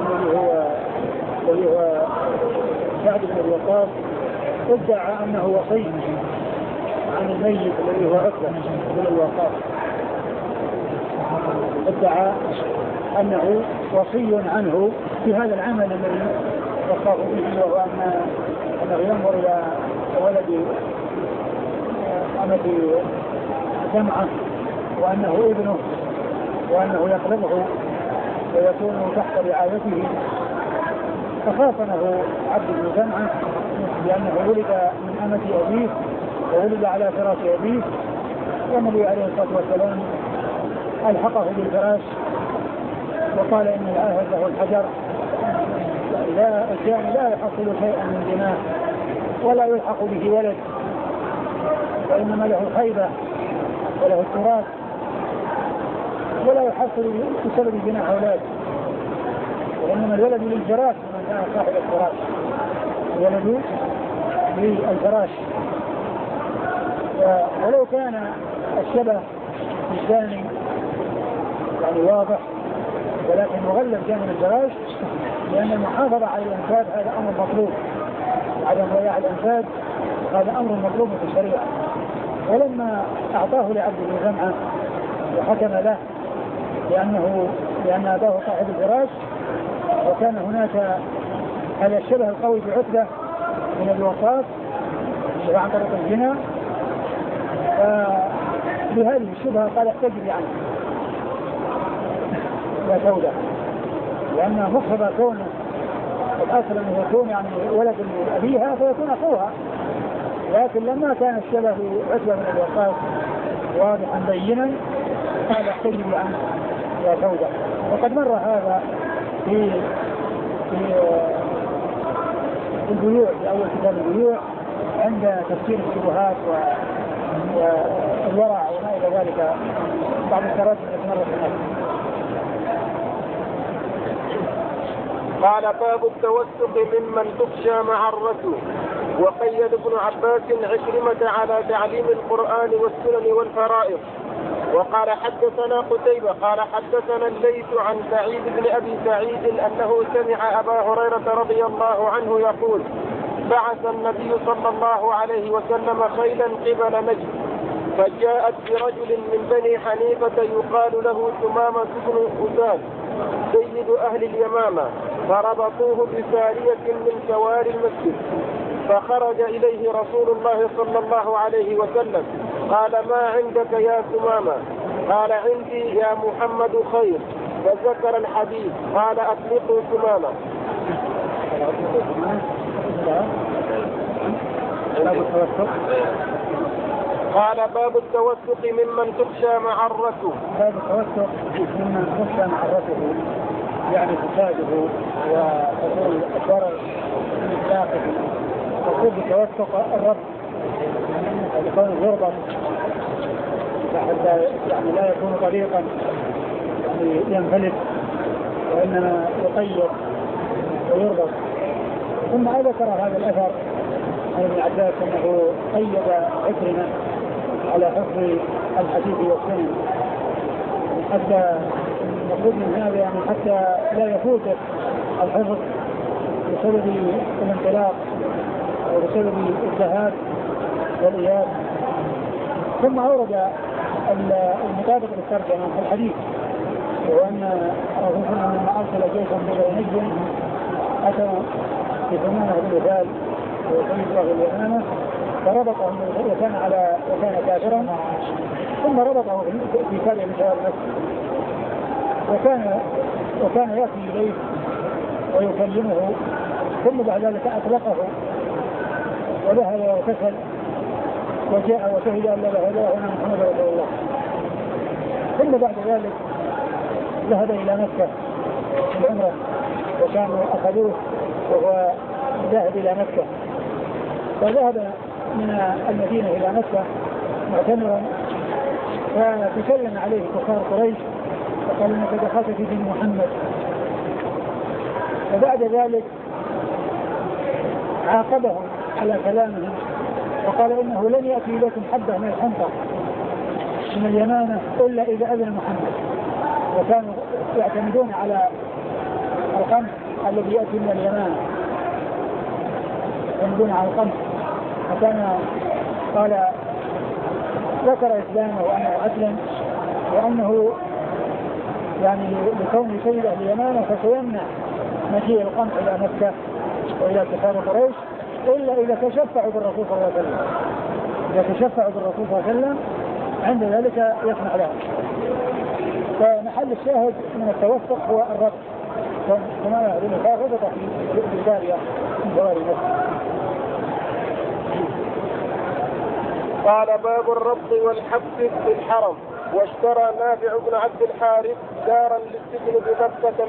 الذي هو سعد بن أبي وقاص ادعى أنه وصي عن الميت الذي هو عتبة بن أبي وقاص، ادعى أنه وصي عنه في هذا العمل الذي وصاه به، وهو أنه ينظر إلى ولد أمة جمعة وأنه ابنه وأنه يقربه ويكون تحت رعايته. فخاصمه عبد بن زمعة لأنه ولد من أمة أبيه وولد على فراش أبيه، والنبي عليه الصلاة والسلام ألحقه بالفراش وقال إن العاهد له الحجر، لا يحصل شيئا من دماء ولا يلحق به ولد، وإنما له الخيبة وله التراث ولا يحصل بسبب جناح أولاد، وإنما الولد للفراش من كان صاحب الفراش، الولد للفراش. ولو كان الشبه الثاني يعني واضح ولكن مغلب جانب الفراش، لأن المحافظة على الأنساب هذا أمر مطلوب، عدم ضياع الأنساب هذا أمر مطلوب في الشريعة. ولما أعطاه لعبد بن زمعة وحكم له لأن أباه صاحب الفراش وكان هناك هذا الشبه القوي بعتبة من أبي وقاص عن طريق الزنا، فبهذه الشبهة قال احتجبي عنه يا سودة، لأن مقتضى كونه الأصل أنه يكون يعني ولد أبيها فيكون أخوها، لكن لما كان الشبه عتبة من أبي وقاص واضحا بينا قال احتجبي عنه يا سودة. وقد مر هذا في البيوع في أول كتاب البيوع عند تفسير الشبهات والورع وما إلى ذلك بعض الكرات التي مرت هناك. قال باب التوسط ممن تخشى مع الرسول. وقيد ابن عباس عكرمة على تعليم القرآن والسنن والفرائض. وقال حدثنا قتيبة قال حدثنا الليث عن سعيد بن أبي سعيد أنه سمع أبا هريرة رضي الله عنه يقول بعث النبي صلى الله عليه وسلم خيلا قبل نجد فجاءت برجل من بني حنيفة يقال له ثمامة بن أساد سيد أهل اليمامة، فربطوه بسارية من سواري المسجد، فخرج إليه رسول الله صلى الله عليه وسلم قال ما عندك يا ثمامة؟ قال عندي يا محمد خير، فذكر الحديث قال أطلقوا ثمامة. قال باب التوثق ممن تخشى معرته. باب التوثق ممن تخشى معرته يعني فساده وحصول الضرر من إطلاقه. مقصود بالتوثق الربط يكون غربا يعني لا يكون طريقا ينفلت وإنما يقيد ويربط. ثم ذكر هذا الأثر عن ابن عباس أنه قيد عكرمة على حفظ الحديث والسنن حتى المقصود من هذا يعني حتى لا يفوت الحفظ بسبب الانطلاق أو بسبب الذهاب والإياب. ثم أورد المطابق للترجمة في الحديث وأن رسول الله لما أرسل جيشا بغير نجد أتوا بثمانة بالوفال ويقيد له اليمامة فربطهم وكان كافرا ثم ربطه في كاري من شهر نفسه وكان يأتي إليه ويكلمه ثم بعد ذلك أطلقه وذهب وكسل وجاء وشهد أن لا إله إلا الله وأن محمدا رسول الله. ثم بعد ذلك ذهب إلى مكة في العمرة وكانوا أخذوه وهو ذهب إلى مكة فذهب من المدينة إلى مكة معتمرا فتكلم عليه كفار قريش وقال انك دخلت في دين محمد. وبعد ذلك عاقبهم على كلامهم وقال انه لن يأتي لكم حبة من الحنطة من اليمامة الا اذا اذن محمد. وكانوا يعتمدون على القمح الذي يأتي من اليمامة يعتمدون على القمح. وكان قال ذكر إسلامه وأنه أسلم وأنه يعني لكون سيد أهل اليمامة فسيمنع مجيء القمح إلى مكة وإلى كفار قريش إلا إذا تشفعوا بالرسول صلى الله عليه وسلم. إذا تشفعوا بالرسول صلى الله عليه وسلم عند ذلك يسمع لهم. فمحل الشاهد من التوثق هو الربط كما يعلم ربط في الجارية من جواري مكة. قال باب الربط والحبس في الحرم. واشترى نافع بن عبد الحارث دارا للسجن بمكة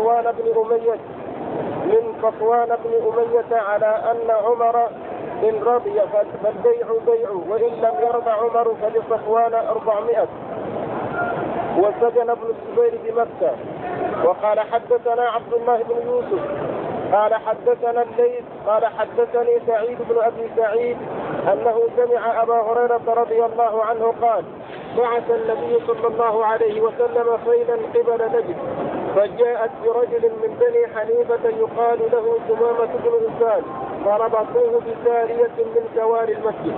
من صفوان بن أمية على أن عمر إن رضي فالبيع بيع وإن لم يرضى عمر فلصفوان 400. وسجن ابن الزبير بمكة. وقال حدثنا عبد الله بن يوسف قال حدثنا الليث قال حدثني سعيد بن أبي سعيد أنه سمع أبا هريرة رضي الله عنه قال بعث النبي صلى الله عليه وسلم خيلا قبل نجد فجاءت برجل من بني حنيفة يقال له ثمامة بن إنسان فربطوه بسارية من سواري المسجد.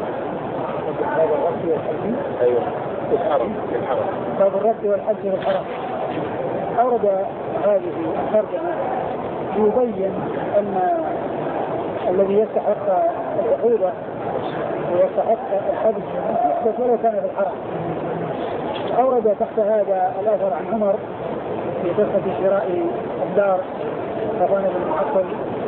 أيوة في الحرم. باب الربط والحج في الحرم. أورد هذه الترجمة يبين أن الذي يستحق العقوبة ويستحق الحبس يحدث ولو كان في الحرم. أورد تحت هذا الأثر عن عمر في قصة شراء الدار صفوان بن معطل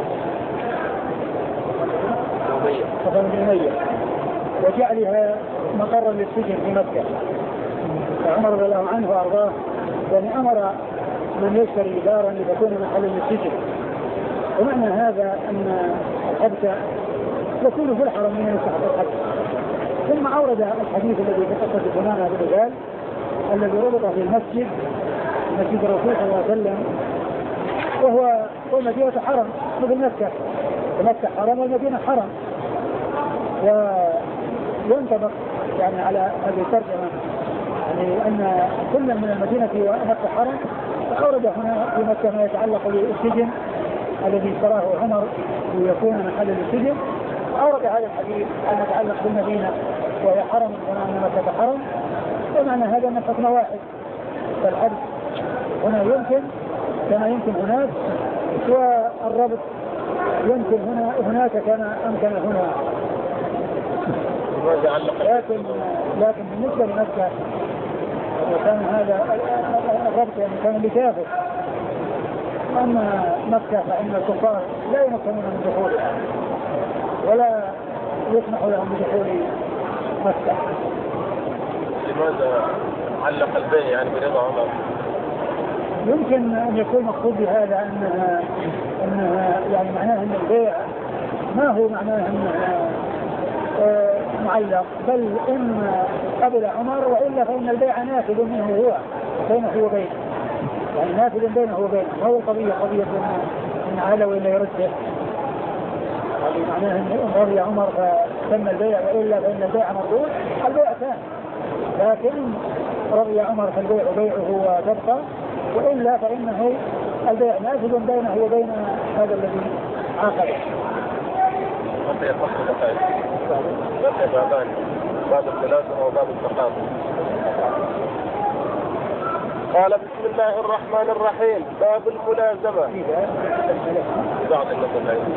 صفوان بن أمية وجعلها مقرا للسجن في مكة. فعمر رضي الله عنه وأرضاه يعني أمر من يشتري دارا لتكون محلا للسجن. ومعنى هذا أن الحبس يكون في الحرم من يستحق الحبس. ثم أورد الحديث الذي في قصة ثمامة بن إنسان الذي ربط في المسجد مسجد الرسول صلى الله عليه وسلم وهو مدينة حرم مثل مكة حرم والمدينة حرم. وينطبق يعني على هذه الترجمة يعني أن كل من المدينة ومكة حرم. فأورد هنا في مكة ما يتعلق بالسجن الذي اشتراه عمر ليكون محلا للسجن. أورد هذا الحديث المتعلق بالمدينة وهي حرم كما أن مكة حرم. ومعنى هذا أن الحكم واحد فالحبس هنا يمكن كما يمكن هناك والربط يمكن هناك كما أمكن هنا. لكن بالنسبة لمكة وكان هذا الربط يعني كان لكافر أما مكة فإن الكفار لا يمكنون من دخولها ولا يسمح لهم بدخول مكة. لماذا علق البيع يعني برضا عمر؟ يمكن أن يكون مقصود بهذا أنها يعني معناه أن البيع ما هو معناه أنها معلق، بل إن قبل عمر وإلا فإن البيع نافذ منه هو بينه وبينه، يعني نافذ بينه وبينه، ما هو قضية إن عاد وإلا يرده. يعني معناه أن رضي عمر فتم البيع وإلا فإن البيع مردود، البيع ثاني، لكن رضي عمر فالبيع بيعه وتبقى، وإلا فإنه البيع نافذ بينه وبين هذا الذي عاقبه. متى يصح البيع؟ متى بابان؟ باب الثلاثة وباب التقاضي. قال بسم الله الرحمن الرحيم. باب الملازمة. بعض المسائل.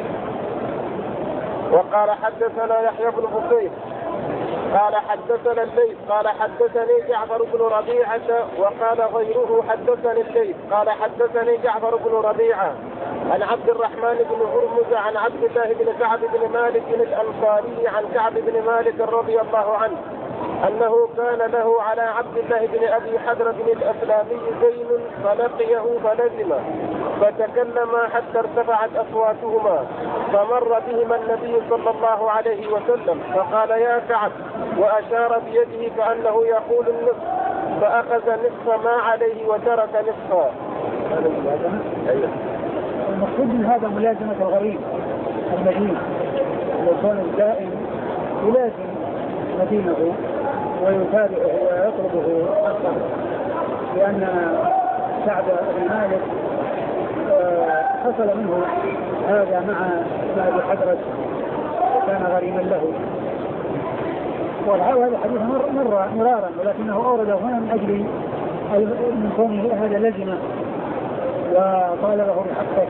وقال حدثنا يحيى بن بكير قال حدثنا الليث قال حدثني جعفر بن ربيعة وقال غيره حدثني الليث قال حدثني جعفر بن ربيعة عن عبد الرحمن بن هرمز عن عبد الله بن كعب بن مالك الأنصاري عن كعب بن مالك رضي الله عنه أنه كان له على عبد الله بن أبي حضرة الأسلامي دين فلقيه فلزمه فتكلما حتى ارتفعت أصواتهما فمر بهما النبي صلى الله عليه وسلم فقال يا كعب وأشار بيده كأنه يقول النصف فأخذ نصف ما عليه وترك نصفا. المقصود من هذا ملازمة الغريب المدين، ويكون الدائم يلازم مدينه ويتابعه ويطلبه أكثر، لأن كعب بن مالك حصل منه هذا مع أبي حضرة وكان غريما له. وهذا الحديث مر مرارا ولكنه أورده هنا من أجل من كونه هذا لزمه وطالبه بحقه.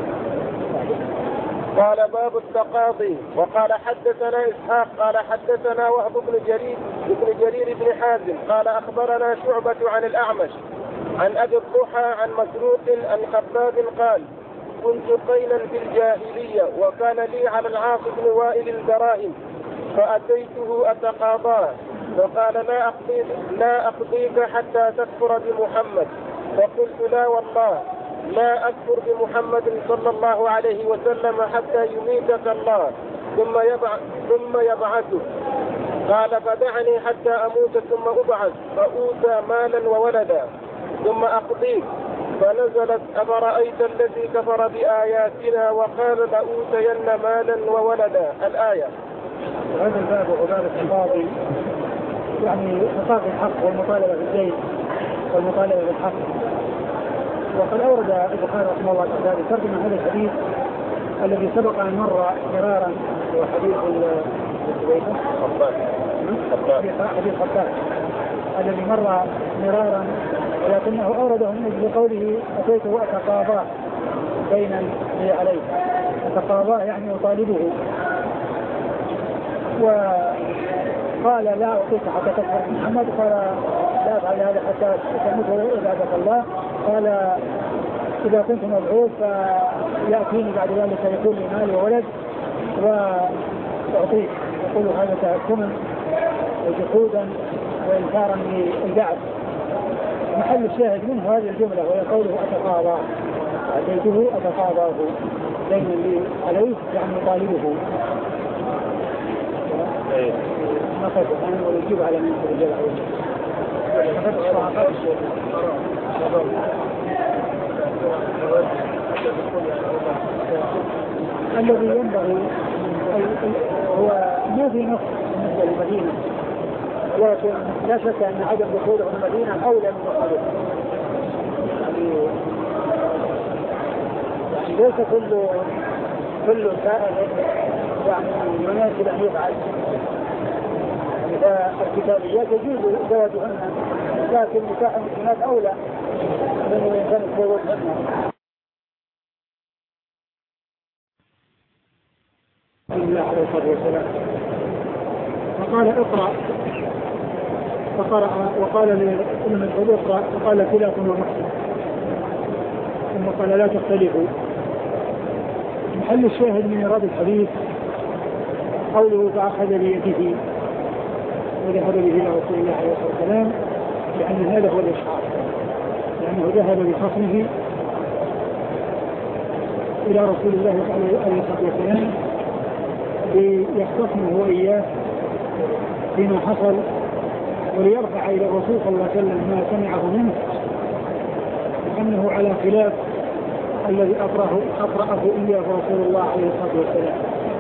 قال باب التقاضي. وقال حدثنا إسحاق قال حدثنا وهب بن جرير بن حازم قال أخبرنا شعبة عن الأعمش عن أبي الضحى عن مسروق عن خباب قال كنت قينا في الجاهلية وكان لي على العاص بن وائل الدراهم فأتيته أتقاضاه فقال لا أقضيك حتى تكفر بمحمد فقلت لا والله لا أكفر بمحمد صلى الله عليه وسلم حتى يميتك الله ثم يبعثك. قال فدعني حتى أموت ثم أبعث فأوتى مالا وولدا ثم أقضيك فنزلت أفرأيت الذي كفر بآياتنا وقال لأوتين مالا وولدا الآية. هذا الباب عبارة القاضي يعني تقاضي الحق والمطالبة بالدين والمطالبة بالحق. وقد أورد البخاري رحمه الله تعالى ترجمة هذا الحديث الذي سبق أن مر مرارا وحديث حديث خباب الذي مر مرارا ولكنه أورده من أجل قوله أتيته أتقاضاه دينا لي عليه. أتقاضاه يعني أطالبه وقال لا أعطيك حتى تكفر محمد قال لا أفعل هذا حتى تموت عبادة الله. قال إذا كنت مبعوث فيأتيني بعد ذلك يكون لي مال وولد وأعطيك. يقول هذا تهكما وجحودا وإنكارا للبعث. محل الشاهد منه هذه الجملة وهي قوله أتقاضاه أتيته أتقاضاه دينا لي عليه يعني طالبه. نقف الآن ونجيب على من الرجال الذي ينبغي هو ما في نص بالنسبة للمدينة، ولكن لا شك أن عدم دخوله المدينة أولى من دخوله. يعني ليس كل سائل يعني يناسب أن يفعل. الكتابيات يجوز زواجهن لكن نكاح المسلمات أولى من الإنسان يتزوجهن. بسم الله عليه الصلاة والسلام. فقال اقرأ فقرأ وقال لأم مسعود اقرأ فقال كلاكم ومحسن ثم وقال لا تختلفوا. محل الشاهد من إيراد الحديث قوله فأخذ بيده وذهب به إلى رسول الله عليه الصلاة والسلام، لأن هذا هو الإشعار، لأنه ذهب بخصمه إلى رسول الله عليه الصلاة والسلام ليختصمه وإياه فيما حصل، وليرفع إلى الرسول صلى الله عليه وسلم ما سمعه منه أنه على خلاف الذي أقرأه إياه رسول الله عليه الصلاة والسلام.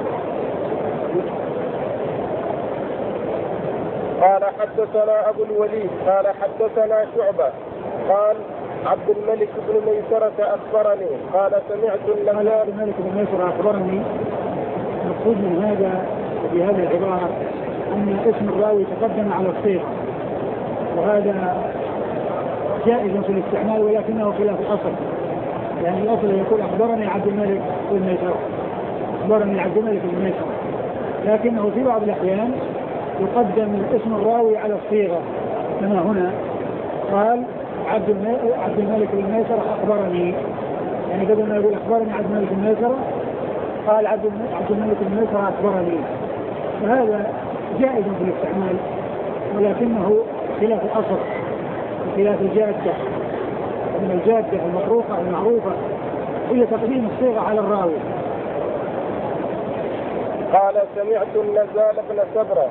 قال حدثنا أبو الوليد قال حدثنا شعبة قال عبد الملك بن ميسرة أخبرني قال سمعت عبد الملك بن ميسرة أخبرني. المقصود من هذا بهذه العبارة أن اسم الراوي تقدم على الصيغة، وهذا جائز في الاستعمال ولكنه خلاف الأصل، يعني الأصل يقول أخبرني عبد الملك بن ميسرة، أخبرني عبد الملك بن ميسرة، لكنه في بعض الأحيان يقدم اسم الراوي على الصيغة، كما هنا قال عبد الملك بن ميسرة أخبرني، يعني بدل ما يقول أخبرني عبد الملك بن ميسرة قال عبد الملك بن ميسرة أخبرني، فهذا جائز في الاستعمال ولكنه خلاف الأصل وخلاف الجادة، من الجادة المطروقة المعروفة هي تقديم الصيغة على الراوي. قال سمعت النزال بن سبرة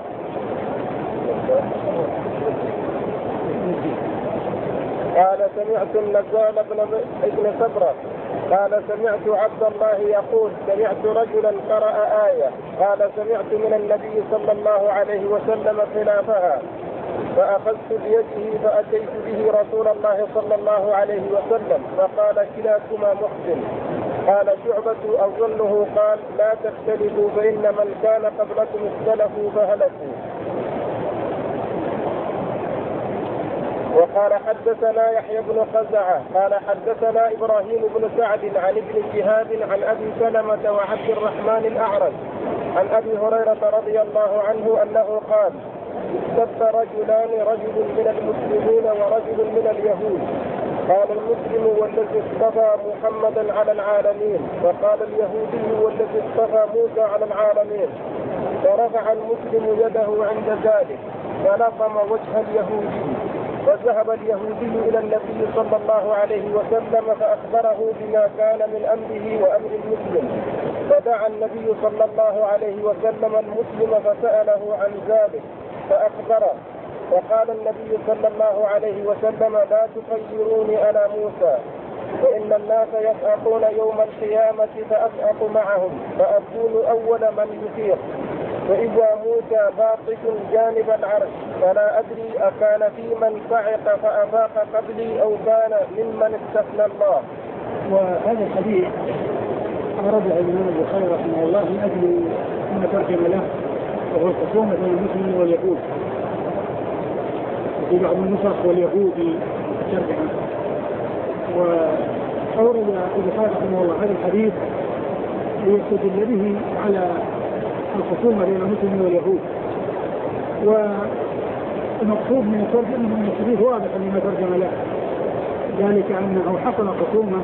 قال سمعت النزال بن سبرة قال سمعت عبد الله يقول سمعت رجلا قرأ آية قال سمعت من النبي صلى الله عليه وسلم خلافها فأخذت بيده فأتيت به رسول الله صلى الله عليه وسلم فقال كلاكما محسن. قال شعبة أظنه قال لا تختلفوا فإن من كان قبلكم اختلفوا فهلكوا. وقال حدثنا يحيى بن خزعة قال حدثنا إبراهيم بن سعد عن ابن شهاب عن أبي سلمة وعبد الرحمن الأعرج عن أبي هريرة رضي الله عنه أنه قال استبى رجلان رجل من المسلمين ورجل من اليهود قال المسلم والذي اصطفى محمدا على العالمين وقال اليهودي والذي اصطفى موسى على العالمين فرفع المسلم يده عند ذلك فلطم وجه اليهودي وذهب اليهودي إلى النبي صلى الله عليه وسلم فأخبره بما كان من أمره وأمر المسلم فدعا النبي صلى الله عليه وسلم المسلم فسأله عن ذلك فأخبره وقال النبي صلى الله عليه وسلم لا تخيروني على موسى فإن الناس يسأقون يوم القيامة فأسأق معهم فأكون أول من يفيق فإذا موسى باطش جانب العرش فلا أدري أكان في من صعق فأفاق قبلي أو كان ممن استثنى الله. وهذا الحديث أورده الإمام البخاري رحمه الله من أجل أن ترجم له وهو الخصومة بين المسلمين واليهود، وفي بعض النسخ واليهود شرحا. وأورد البخاري رحمه الله هذا الحديث ليستدل به على الخصومة بين المسلمين واليهود. والمقصود من الترجمة من الحديث واضح لما ترجم له، ذلك أنه حصل خصومة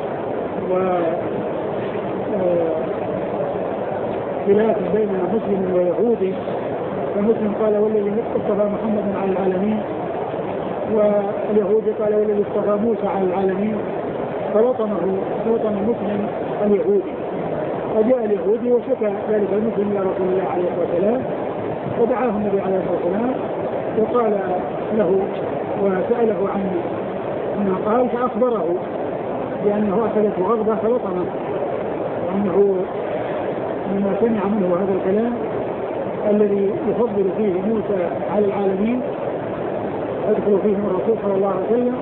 خلاف بين مسلم ويهودي، فمسلم قال والذي اصطفى محمدا على العالمين واليهودي قال والذي اصطفى موسى على العالمين، فلطم المسلم اليهودي، فجاء اليهودي وشكى ذلك المسلم الى رسول الله عليه الصلاه والسلام ودعاه النبي عليه الصلاه والسلام وقال له وسأله عن ما قال فأخبره بأنه أخذته غضبة فلطمه، وأنه مما سمع منه هذا الكلام الذي يفضل فيه موسى على العالمين يدخل فيه الرسول صلى الله عليه وسلم،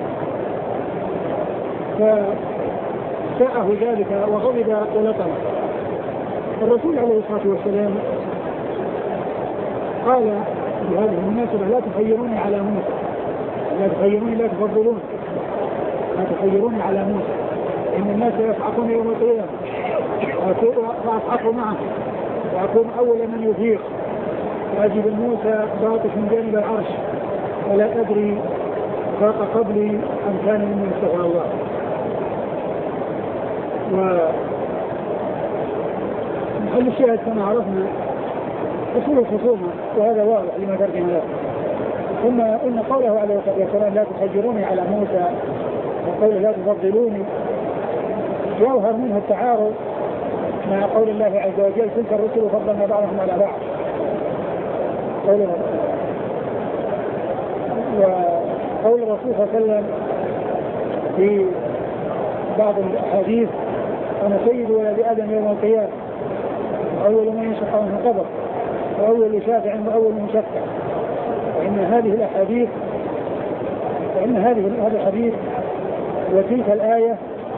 فساءه ذلك وغضب ولطمه. الرسول عليه الصلاة والسلام قال بهذه المناسبة لا تخيروني على موسى، لا تخيروني لا تفضلون، لا تخيروني على موسى، إن الناس يصعقون يوم القيامة فأصعق معه وأكون أول من يفيق وأجد موسى باطش من جانب العرش ولا أدري فاق قبلي أم كان ممن استغنى الله. ومحل الشاهد كما عرفنا أصول الخصومة، وهذا واضح لما ترجم له. ثم إن قوله عليه الصلاة والسلام لا تحجروني على موسى، وقوله لا تفضلوني، يظهر منه التعارض مع قول الله عز وجل تلك الرسل فضلنا بعضهم على بعض. وقول الرسول صلى الله عليه وسلم في بعض الأحاديث أنا سيد ولد آدم يوم القيامة، أول من يشفع عنه قبر، وأول شافع وأول مشفع. فإن هذا الحديث وتلك الآية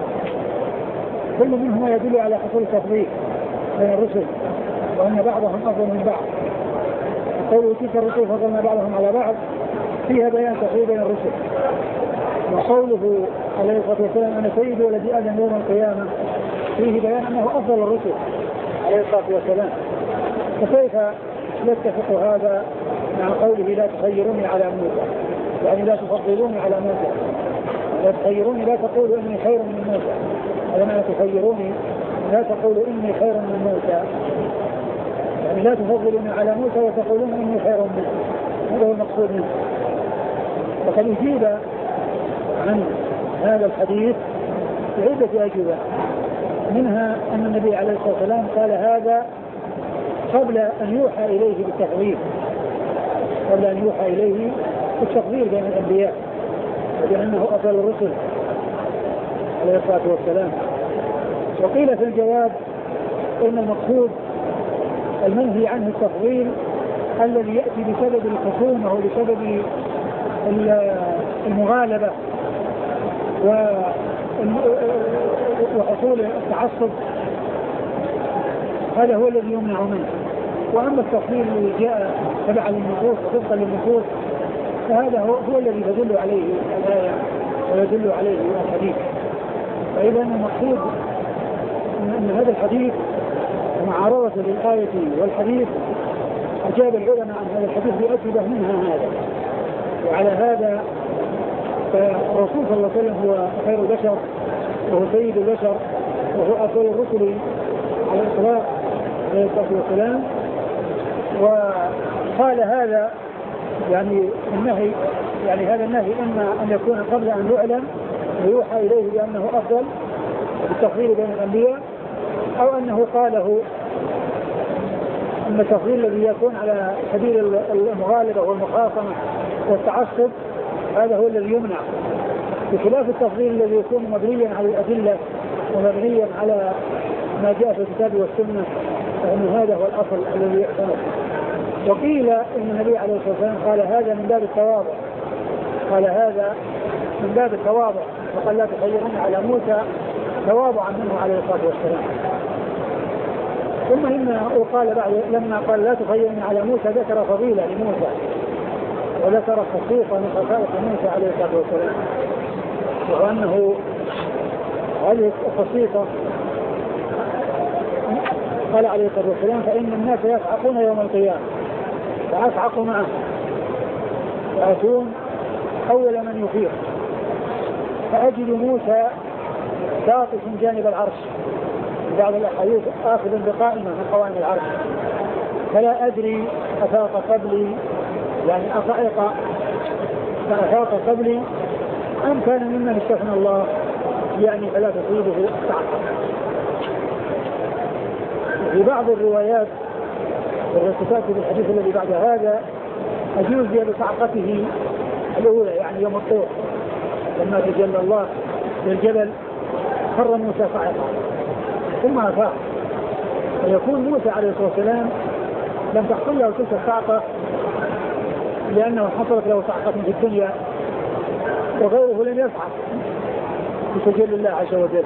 كل منهما يدل على حصول التفضيل بين الرسل، وأن بعضهم أفضل من بعض. قوله تلك الرسل فضلنا بعضهم على بعض فيها بيان تفضيل بين الرسل. وقوله عليه الصلاة والسلام أنا سيد ولد آدم يوم القيامة فيه بيان أنه أفضل الرسل عليه الصلاة والسلام. فكيف يتفق هذا مع قوله لا تخيروني على موسى، يعني لا تفضلوني على موسى، لا تخيروني لا تقولوا إني خير من موسى، لا تخيروني لا تقولوا إني خير من موسى، يعني لا تفضلوني على موسى وتقولون إني خير منه. هذا هو المقصود منه. وقد أجيب عن هذا الحديث بعدة أجوبة، منها أن النبي عليه الصلاة والسلام قال هذا قبل أن يوحى إليه بالتفضيل، قبل أن يوحى إليه بالتفضيل بين الأنبياء، وبأنه أفضل الرسل عليه الصلاة والسلام. وقيل في الجواب إن المقصود المنهي عنه التفضيل الذي يأتي بسبب الخصومة وبسبب المغالبة وحصول التعصب، هذا هو الذي يمنع منه. وأما التفضيل الذي جاء تبعا للنصوص وطبقا للنصوص فهذا هو الذي تدل عليه الآية ويدل عليه الحديث. فإذا المقصود أن هذا الحديث معارضة للآية والحديث أجاب العلماء عن هذا الحديث بأجوبة منها هذا. وعلى هذا فالرسول صلى الله عليه وسلم هو خير البشر وهو سيد البشر وهو أفضل الرسل على الإطلاق عليه الصلاة والسلام. وقال هذا يعني النهي، يعني هذا النهي إما أن يكون قبل أن يعلم ويوحى إليه بأنه أفضل بالتفضيل بين الأنبياء، أو أنه قاله أن التفضيل الذي يكون على سبيل المغالبة والمخاصمة والتعصب هذا هو الذي يمنع، بخلاف التفضيل الذي يكون مبنيا على الأدلة ومبنيا على ما جاء في الكتاب والسنة، فإن هذا هو الأصل الذي يحتمل. وقيل إن النبي عليه الصلاة والسلام قال هذا من باب التواضع، قال هذا من باب التواضع، وقال لا تخيرون على موسى تواضعا منه عليه الصلاة والسلام. ثم إنه قال بعد لما قال لا تخيرون على موسى ذكر فضيلة لموسى وذكر خصوصا من خصائص موسى عليه الصلاة والسلام، وأنه هذه الخصيصة قال عليه الصلاة والسلام فإن الناس يصعقون يوم القيامة فأصعقوا معه فأتون أول من يفيق فأجد موسى ساقط جانب العرش، بعض الأحاديث آخذ بقائمة من قوائم العرش، فلا أدري أفاق قبلي يعني أصعق فأفاق قبلي أم كان ممن استثنى الله يعني فلا تصيبه الصعقة. في بعض الروايات والروايات في الحديث الذي بعد هذا أجوز بصعقته الأولى يعني يوم الطور لما تجلى الله للجبل خر موسى صعقا ثم أفاق، ويكون موسى عليه الصلاة والسلام لم تحصل له تلك الصعقة لأنه حصلت له صعقة في الدنيا وغيره لم يصعق بتجلي الله عز وجل.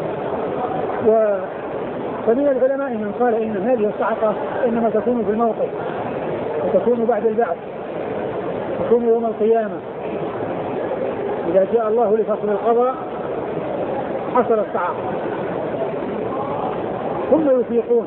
فمن العلماء من قال إن هذه الصعقة إنما تكون في الموقف وتكون بعد البعث، تكون يوم القيامة إذا جاء الله لفصل القضاء حصل الصعقة ثم يفيقون،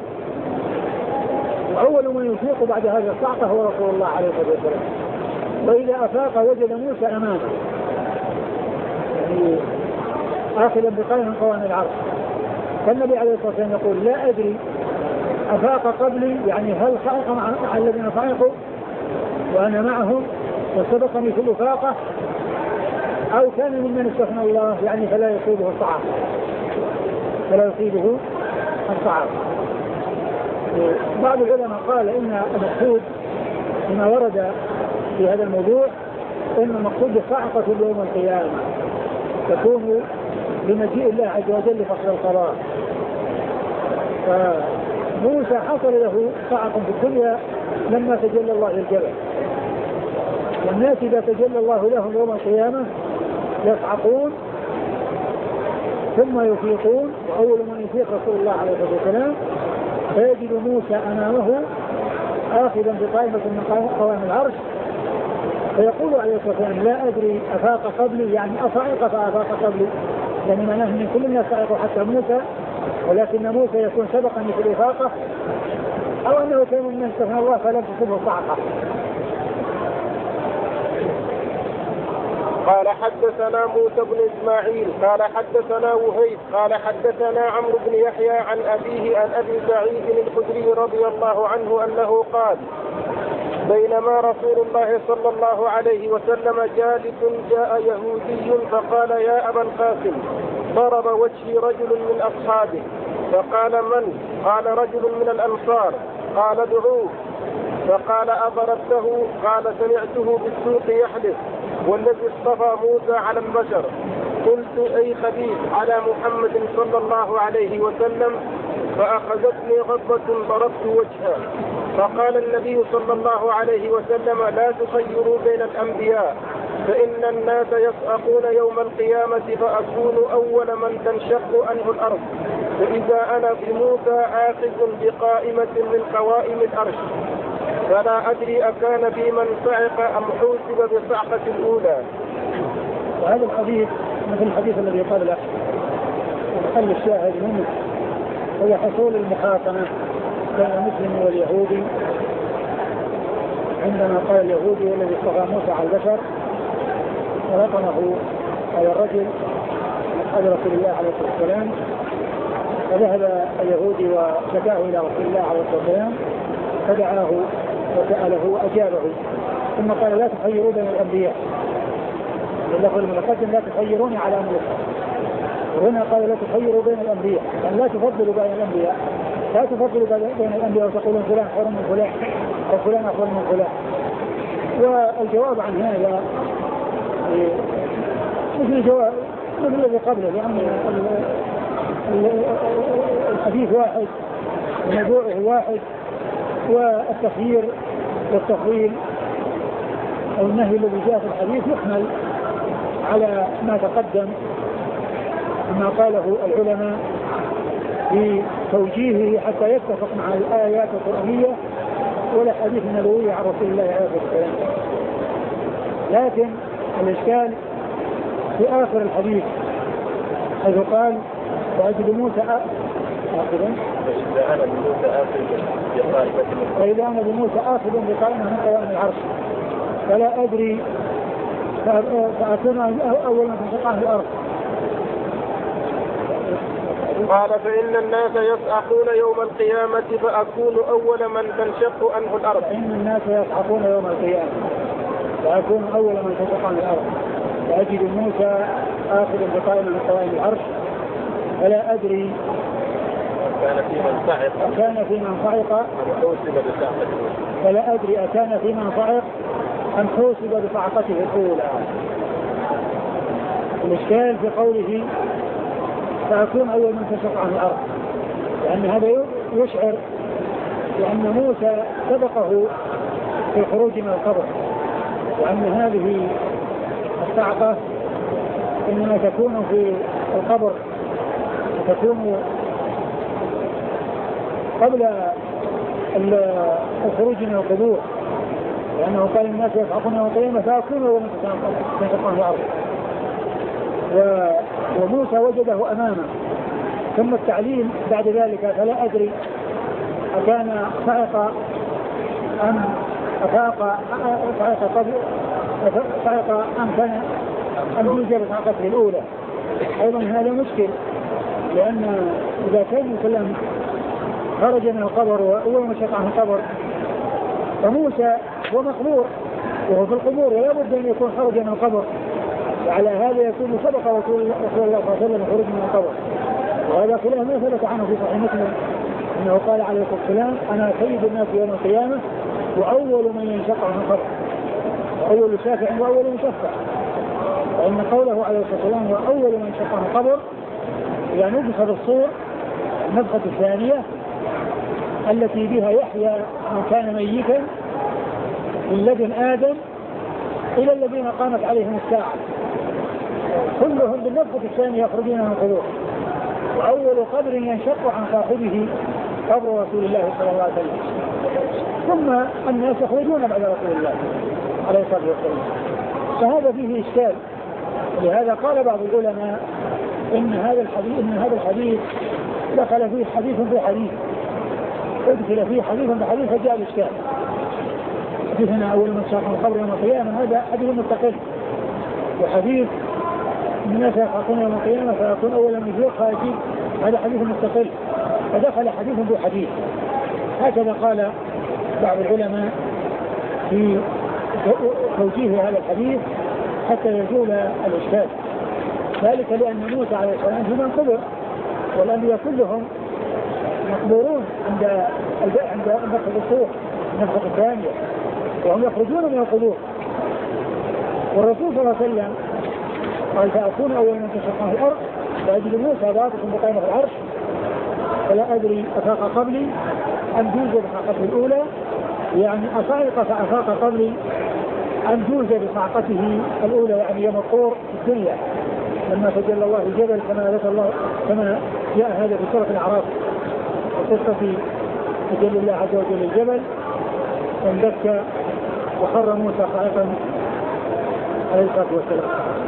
وأول من يفيق بعد هذه الصعقة هو رسول الله عليه الصلاة والسلام. وإذا أفاق وجد موسى أمامه يعني آخذا بقائم من قوائم العرش، فالنبي عليه الصلاة والسلام يقول لا أدري أفاق قبلي، يعني هل صعق مع الذين صعقوا وأنا معهم وسبقني في الإفاقة، أو كان ممن استثنى الله يعني فلا يصيبه الصعق، فلا يصيبه الصعق. بعض العلماء قال إن المقصود ما ورد في هذا الموضوع إن المقصود بصعقة يوم القيامة تكون بمجيء الله عز وجل لفصل القضاء. فموسى حصل له صعق في الدنيا لما تجلى الله للجبل، والناس إذا تجلى الله لهم يوم القيامة يصعقون ثم يفيقون، وأول من يفيق رسول الله عليه الصلاة والسلام، فيجد موسى أمامه آخذا بقائمة من قوائم العرش، فيقول عليه الصلاة والسلام لا أدري أفاق قبلي، يعني أصعق فأفاق قبلي، يعني معناه من كل الناس صعقوا حتى موسى، ولكن موسى يكون سبقني في الإفاقة، أو أنه كان من استثنى الله فلم تصبه صعقة. قال حدثنا موسى بن إسماعيل قال حدثنا وهيب قال حدثنا عمرو بن يحيى عن أبيه عن أبي سعيد الخدري رضي الله عنه أنه قال بينما رسول الله صلى الله عليه وسلم جالس جاء يهودي فقال يا أبا القاسم ضرب وجهي رجل من أصحابه، فقال من؟ قال رجل من الأنصار، قال ادعوه، فقال أضربته؟ قال سمعته بالسوق يحلف والذي اصطفى موسى على البشر. قلت أي خبيث على محمد صلى الله عليه وسلم، فأخذتني غضبة ضربت وجهه. فقال النبي صلى الله عليه وسلم لا تخيروا بين الأنبياء، فإن الناس يصعقون يوم القيامة فأكون أول من تنشق عنه الأرض، فإذا أنا بموسى آخذ بقائمة من قوائم الأرش، فلا أدري أكان في من صعق أم حوسب بصعقة الأولى. وهذا الحديث مثل الحديث الذي قال له محل الشاهد منه هو حصول المخاصمة بين المسلم واليهودي، عندما قال اليهودي والذي اصطفى موسى على البشر ولقمه هذا الرجل أصحاب رسول الله عليه الصلاة والسلام، فذهب اليهودي وشكاه إلى رسول الله عليه الصلاة والسلام فدعاه وسأله وأجابه، ثم قال لا تخيروا بين الأنبياء، واللفظ المتقدم لا تخيروني على أمركم، وهنا قال لا تخيروا بين الأنبياء، يعني لا تفضلوا بين الأنبياء، لا تفضلوا بين الأنبياء وتقولون فلان خير من فلان وفلان أفضل من فلان. والجواب عن هذا مثل الذي قبله، لأن الحديث واحد وموضوعه واحد، والتخيير والتفضيل أو النهي الذي جاء في الحديث يحمل على ما تقدم ما قاله العلماء في توجيهه حتى يتفق مع الآيات القرآنية والأحاديث النبوية عن رسول الله عليه الصلاة والسلام. لكن الإشكال في آخر الحديث حيث قال وأجد موسى فإذا أنا بموسى آخذ بقائمة من قوائم العرش فلا أدري فأكون أول من تنشق عنه الأرض. قال فإن الناس يصعقون يوم القيامة فأكون أول من تنشق عنه الأرض. فإن الناس يصعقون يوم القيامة فأكون أول من تنشق عنه الأرض، فأجد موسى آخذ بقائمة من قوائم العرش فلا أدري كان في من صعق فلا أدري أكان في من صعق أم حوسب بصعقته الأولى. الإشكال في قوله فأكون أول من تنشق عنه الأرض، لأن هذا يشعر بأن موسى سبقه في الخروج من القبر، وأن هذه الصعقة إنما تكون في القبر وتكون قبل الخروج من القبور، لأنه قال الناس يصعقون يوم القيامة فأكون أول من تنشق عنه الأرض، وموسى وجده أمامه. ثم التعليم بعد ذلك فلا أدري أكان صعق أم أفاق صعق أم كان أم يوجد صعقته الأولى. أيضا هذا مشكل، لأن إذا كان الكلام خرج من القبر وأول ما شق عنه القبر، فموسى هو مقبور وهو في القبور ولا بد أن يكون خرج من القبر، وعلى هذا يكون سبق رسول الله صلى الله عليه وسلم خروج من القبر. وهذا خلاف ما ثبت عنه في صحيح مسلم انه قال عليه الصلاه والسلام: انا سيد الناس يوم القيامه واول من ينشق عن القبر، واول شافع واول مشفع. وان قوله عليه الصلاه والسلام واول من ينشق عن القبر يعني نفخ بالصور النفخه الثانيه التي بها يحيى من كان ميتا من لدن ادم الى الذين قامت عليهم الساعه، كلهم بالنفخه الثانيه يخرجون من القبور. وأول قبر ينشق عن صاحبه قبر رسول الله صلى الله عليه وسلم، ثم الناس يخرجون بعد رسول الله عليه الصلاة والسلام. فهذا فيه إشكال. ولهذا قال بعض العلماء إن هذا الحديث دخل فيه حديث في حديث، ادخل فيه حديث في حديث فجاء الإشكال. حديثنا أول من شاق القبر يوم القيامة هذا حديث مستقل، وحديث الناس يخافون يوم القيامة فيكون أولا من يخلق خارجين، هذا حديث مستقل، فدخل حديث بحديث. هكذا قال بعض العلماء في توجيه هذا الحديث حتى يزول الإشكال. ذلك لأن موسى عليه السلام هم قبر، والأنبياء كلهم مقبورون عند نفخ الصور النفخة الثانية، وهم يخرجون من القبور. والرسول صلى الله عليه وسلم قال: فأكون أول من تشق في الأرض فأجد موسى باطش بقيمة العرش فلا أدري أفاق قبلي أم جوز بصعقته الأولى، يعني أصعق فأفاق قبلي أم جوز بصعقته الأولى، يعني يوم الطور في الدنيا لما تجلى الله الجبل كما جاء هذا في سورة الأعراف وقصة تجلى الله عز وجل الجبل فانبك وخر موسى صاعقا عليه الصلاة والسلام.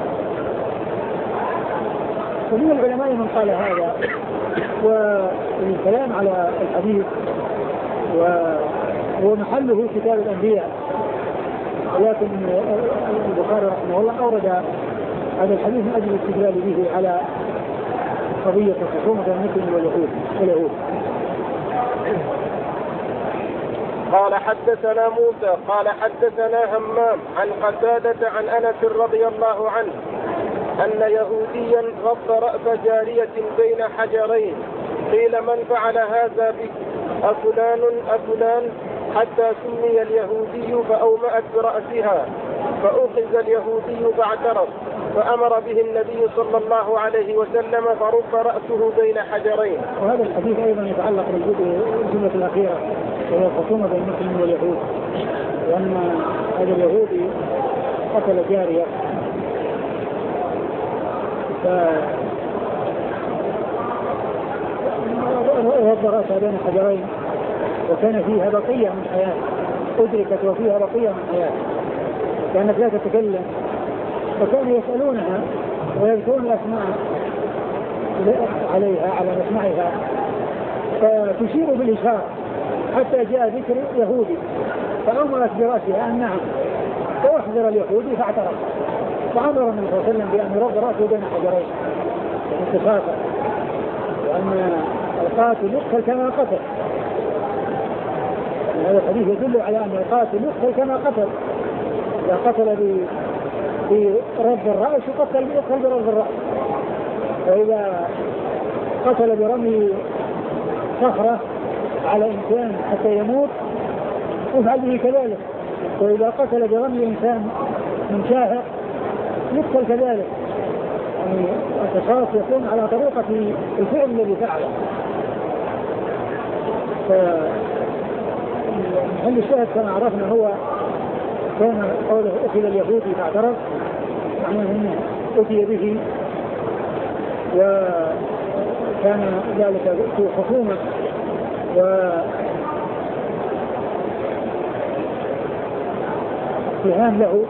ومن العلماء من قال هذا، والكلام على الحديث وهو محله كتاب الأنبياء، ولكن البخاري رحمه الله أورد هذا الحديث من أجل الاستدلال به على قضية الخصومة بين المسلم واليهود. قال: حدثنا موسى قال حدثنا همام عن قتادة عن أنس رضي الله عنه أن يهوديا غض رأس جارية بين حجرين، قيل: من فعل هذا بك؟ أفلان حتى سمي اليهودي فأومأت برأسها، فأخذ اليهودي فاعترف، فأمر به النبي صلى الله عليه وسلم فرب رأسه بين حجرين. وهذا الحديث أيضا يتعلق بالجملة الأخيرة وهي الخصومة بين المسلم واليهود، لأن هذا اليهودي قتل جارية فوضع رأسها بين حجرين، وكان فيها بقية من حياة أدركت وفيها بقية من حياة، كانت لا تتكلم، فكانوا يسألونها ويذكرون الأسماء عليها على مسمعها فتشير بالإشارة حتى جاء ذكر يهودي فأمرت برأسها أن نعم، فأحضر اليهودي فاعترف، فأمر النبي صلى الله عليه وسلم بأن يرد رأسه بين حجرين اتفاقا، وأن القاتل يقتل كما قتل. هذا الحديث يدل على أن القاتل يقتل كما قتل، إذا قتل برد الرأس يقتل برد الرأس، وإذا قتل برمي صخرة على إنسان حتى يموت يفعل به كذلك، وإذا قتل برمي إنسان من شاهق يقتل كذلك، يعني القصاص يكون على طريقة الفعل الذي فعله. فمحل الشاهد كما عرفنا هو كان قوله أخذ اليهودي فاعترف، معناه أنه أتي به وكان ذلك في خصومة واتهام له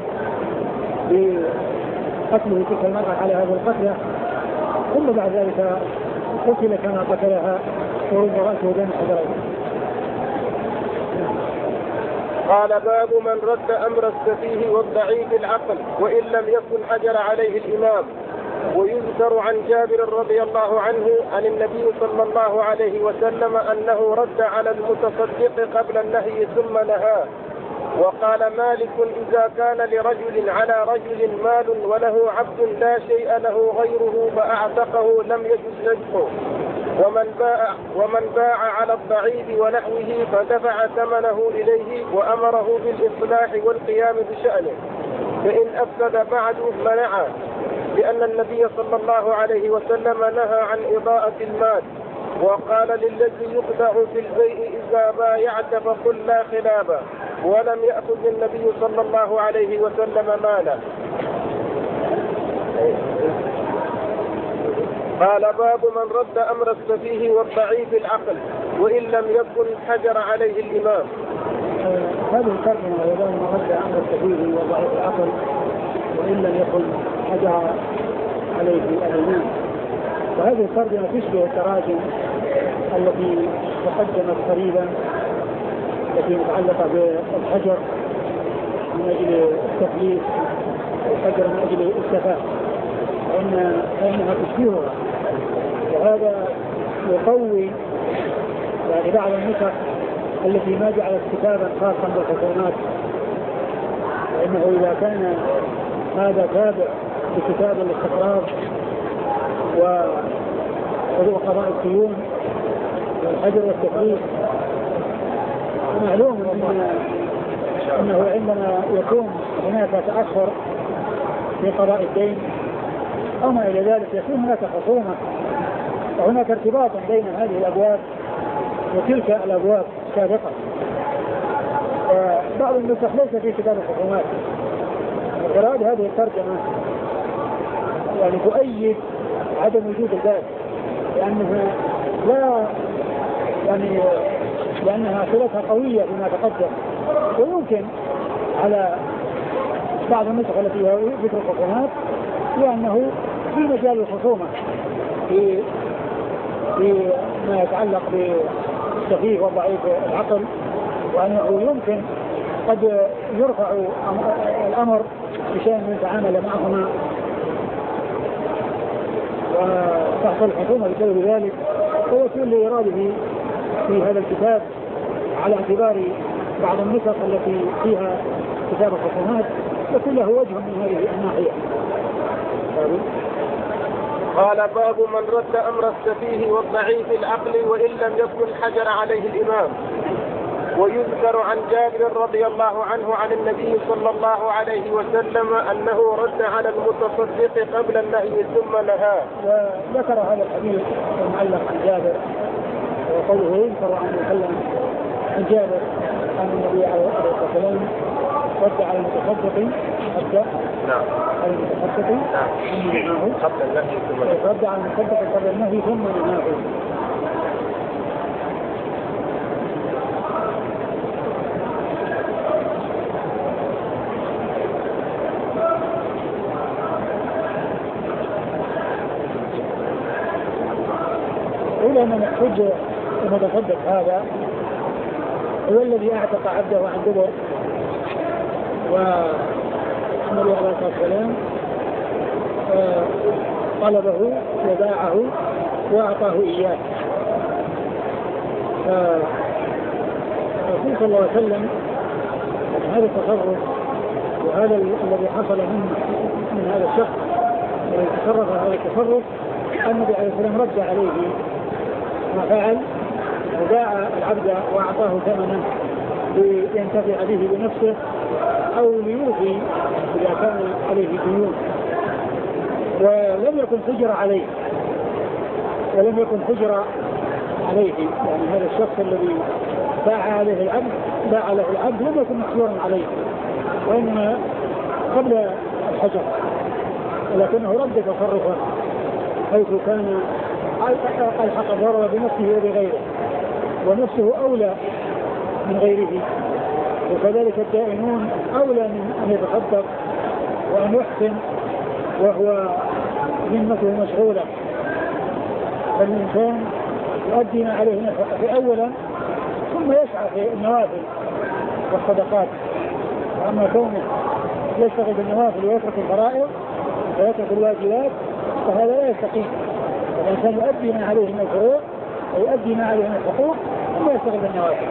بقتله تلك المرأة على هذا القتلة، ثم بعد ذلك قتل كما قتلها ورد رأسه بين حجرين. قال: باب من رد أمر السفيه والضعيف العقل وإن لم يكن حجر عليه الإمام. ويذكر عن جابر رضي الله عنه عن النبي صلى الله عليه وسلم أنه رد على المتصدق قبل النهي ثم نهاه. وقال مالك إذا كان لرجل على رجل مال وله عبد لا شيء له غيره فأعتقه لم يجز رزقه، ومن باع على الضعيف ونحوه فدفع ثمنه إليه وأمره بالإصلاح والقيام بشأنه، فإن أفسد بعد منعه، لأن النبي صلى الله عليه وسلم نهى عن إضاءة المال. وقال للذي يخدع في البيع إذا بايعت فقل لا خلابا، ولم يأخذ النبي صلى الله عليه وسلم مالا. قال باب من رد أمر السفيه والضعيف العقل وإن لم يكن حجر عليه الإمام. هذه الترجمة أيضا من رد أمر السفيه والضعيف العقل وإن لم يكن حجر عليه الإمام. وهذه الترجمة تشبه التراجم التي تقدمت قريبا التي متعلقة بالحجر من أجل التكليف والحجر من أجل السفاه، فإنها تشبهها. وهذا يقوي يعني بعض النسخ التي ما جعلت كتابا خاصا بالحكومات، لأنه إذا كان هذا تابع لكتاب الاستقرار وقضاء الديون والحجر والتكليف، معلوم أنه عندما يكون هناك تأخر في قضاء الدين أو ما إلى ذلك يكون هناك خصومة وهناك ارتباط بين هذه الأبواب وتلك الأبواب سابقا. بعض النسخ ليس في كتاب الحكومات. وإراد هذه الترجمة يعني تؤيد عدم وجود الباب، لأنها صلتها قوية بما تقدم. ويمكن على بعض النسخ التي هي ذكر الحكومات لأنه في مجال الخصومة في ما يتعلق بالسفيه والضعيف العقل، وأنه يمكن قد يرفع الأمر بشأن من تعامل معهما وتحصل الحكومة بسبب ذلك. ويكون لإراده في هذا الكتاب على اعتبار بعض النسخ التي فيها كتاب الحكومات يكون له وجه من هذه الناحية. قال باب من رد أمر السفيه والضعيف العقل وإن لم يكن حجر عليه الإمام. ويذكر عن جابر رضي الله عنه عن النبي صلى الله عليه وسلم أنه رد على المتصدق قبل النهي ثم نهاه. وذكر هذا الحديث المعلق عن جابر وقوله يذكر عن جابر أن النبي عليه الصلاة والسلام رد على المتصدق على المتصدق ثم نهاه قبل النهي ثم نهاه. رد على المتصدق قبل النهي ثم نهاه. إلى من يحج المتصدق هذا هو الذي اعتق عبده عن دبر، والنبي عليه الصلاة والسلام طلبه وباعه وأعطاه إياه. فالرسول صلى الله عليه وسلم هذا التصرف وهذا الذي حصل من هذا الشخص الذي تصرف هذا التصرف، النبي عليه السلام رد عليه ما فعل وباع العبد وأعطاه ثمنه لينتفع به بنفسه أو ليوفي إذا كان عليه ديون، ولم يكن حجر عليه يعني هذا الشخص الذي باع له العبد لم يكن محجورا عليه وإنما قبل الحجر، ولكنه رد تصرفه حيث كان الحق الضرر بنفسه وبغيره، ونفسه أولى من غيره. وكذلك الدائنون أولى من أن يتصدق وأن يحسن وهو ذمته مشغولة. فالإنسان يؤدي ما عليه نفقه أولا ثم يسعى في النوافل والصدقات. وأما كونه يشتغل بالنوافل ويترك الفرائض ويترك الواجبات فهذا لا يستقيم. الإنسان يؤدي ما عليه من الفروض ويؤدي ما عليه من الحقوق ثم يشتغل بالنوافل.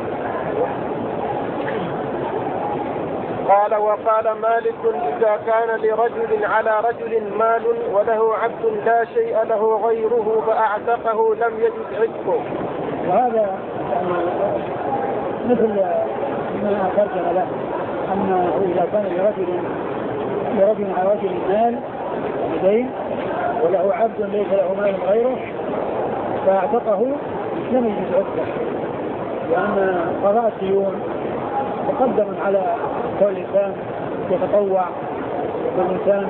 قال وقال مالك إذا كان لرجل على رجل مال وله عبد لا شيء له غيره فأعتقه لم يجد عتقه. وهذا يعني مثل ما أخرجنا له أنه إذا كان لرجل على رجل مال دين وله عبد ليس له مال غيره فأعتقه لم يجد عتقه، لأن قضاء الديون مقدم على كل إنسان يتطوع وكل إنسان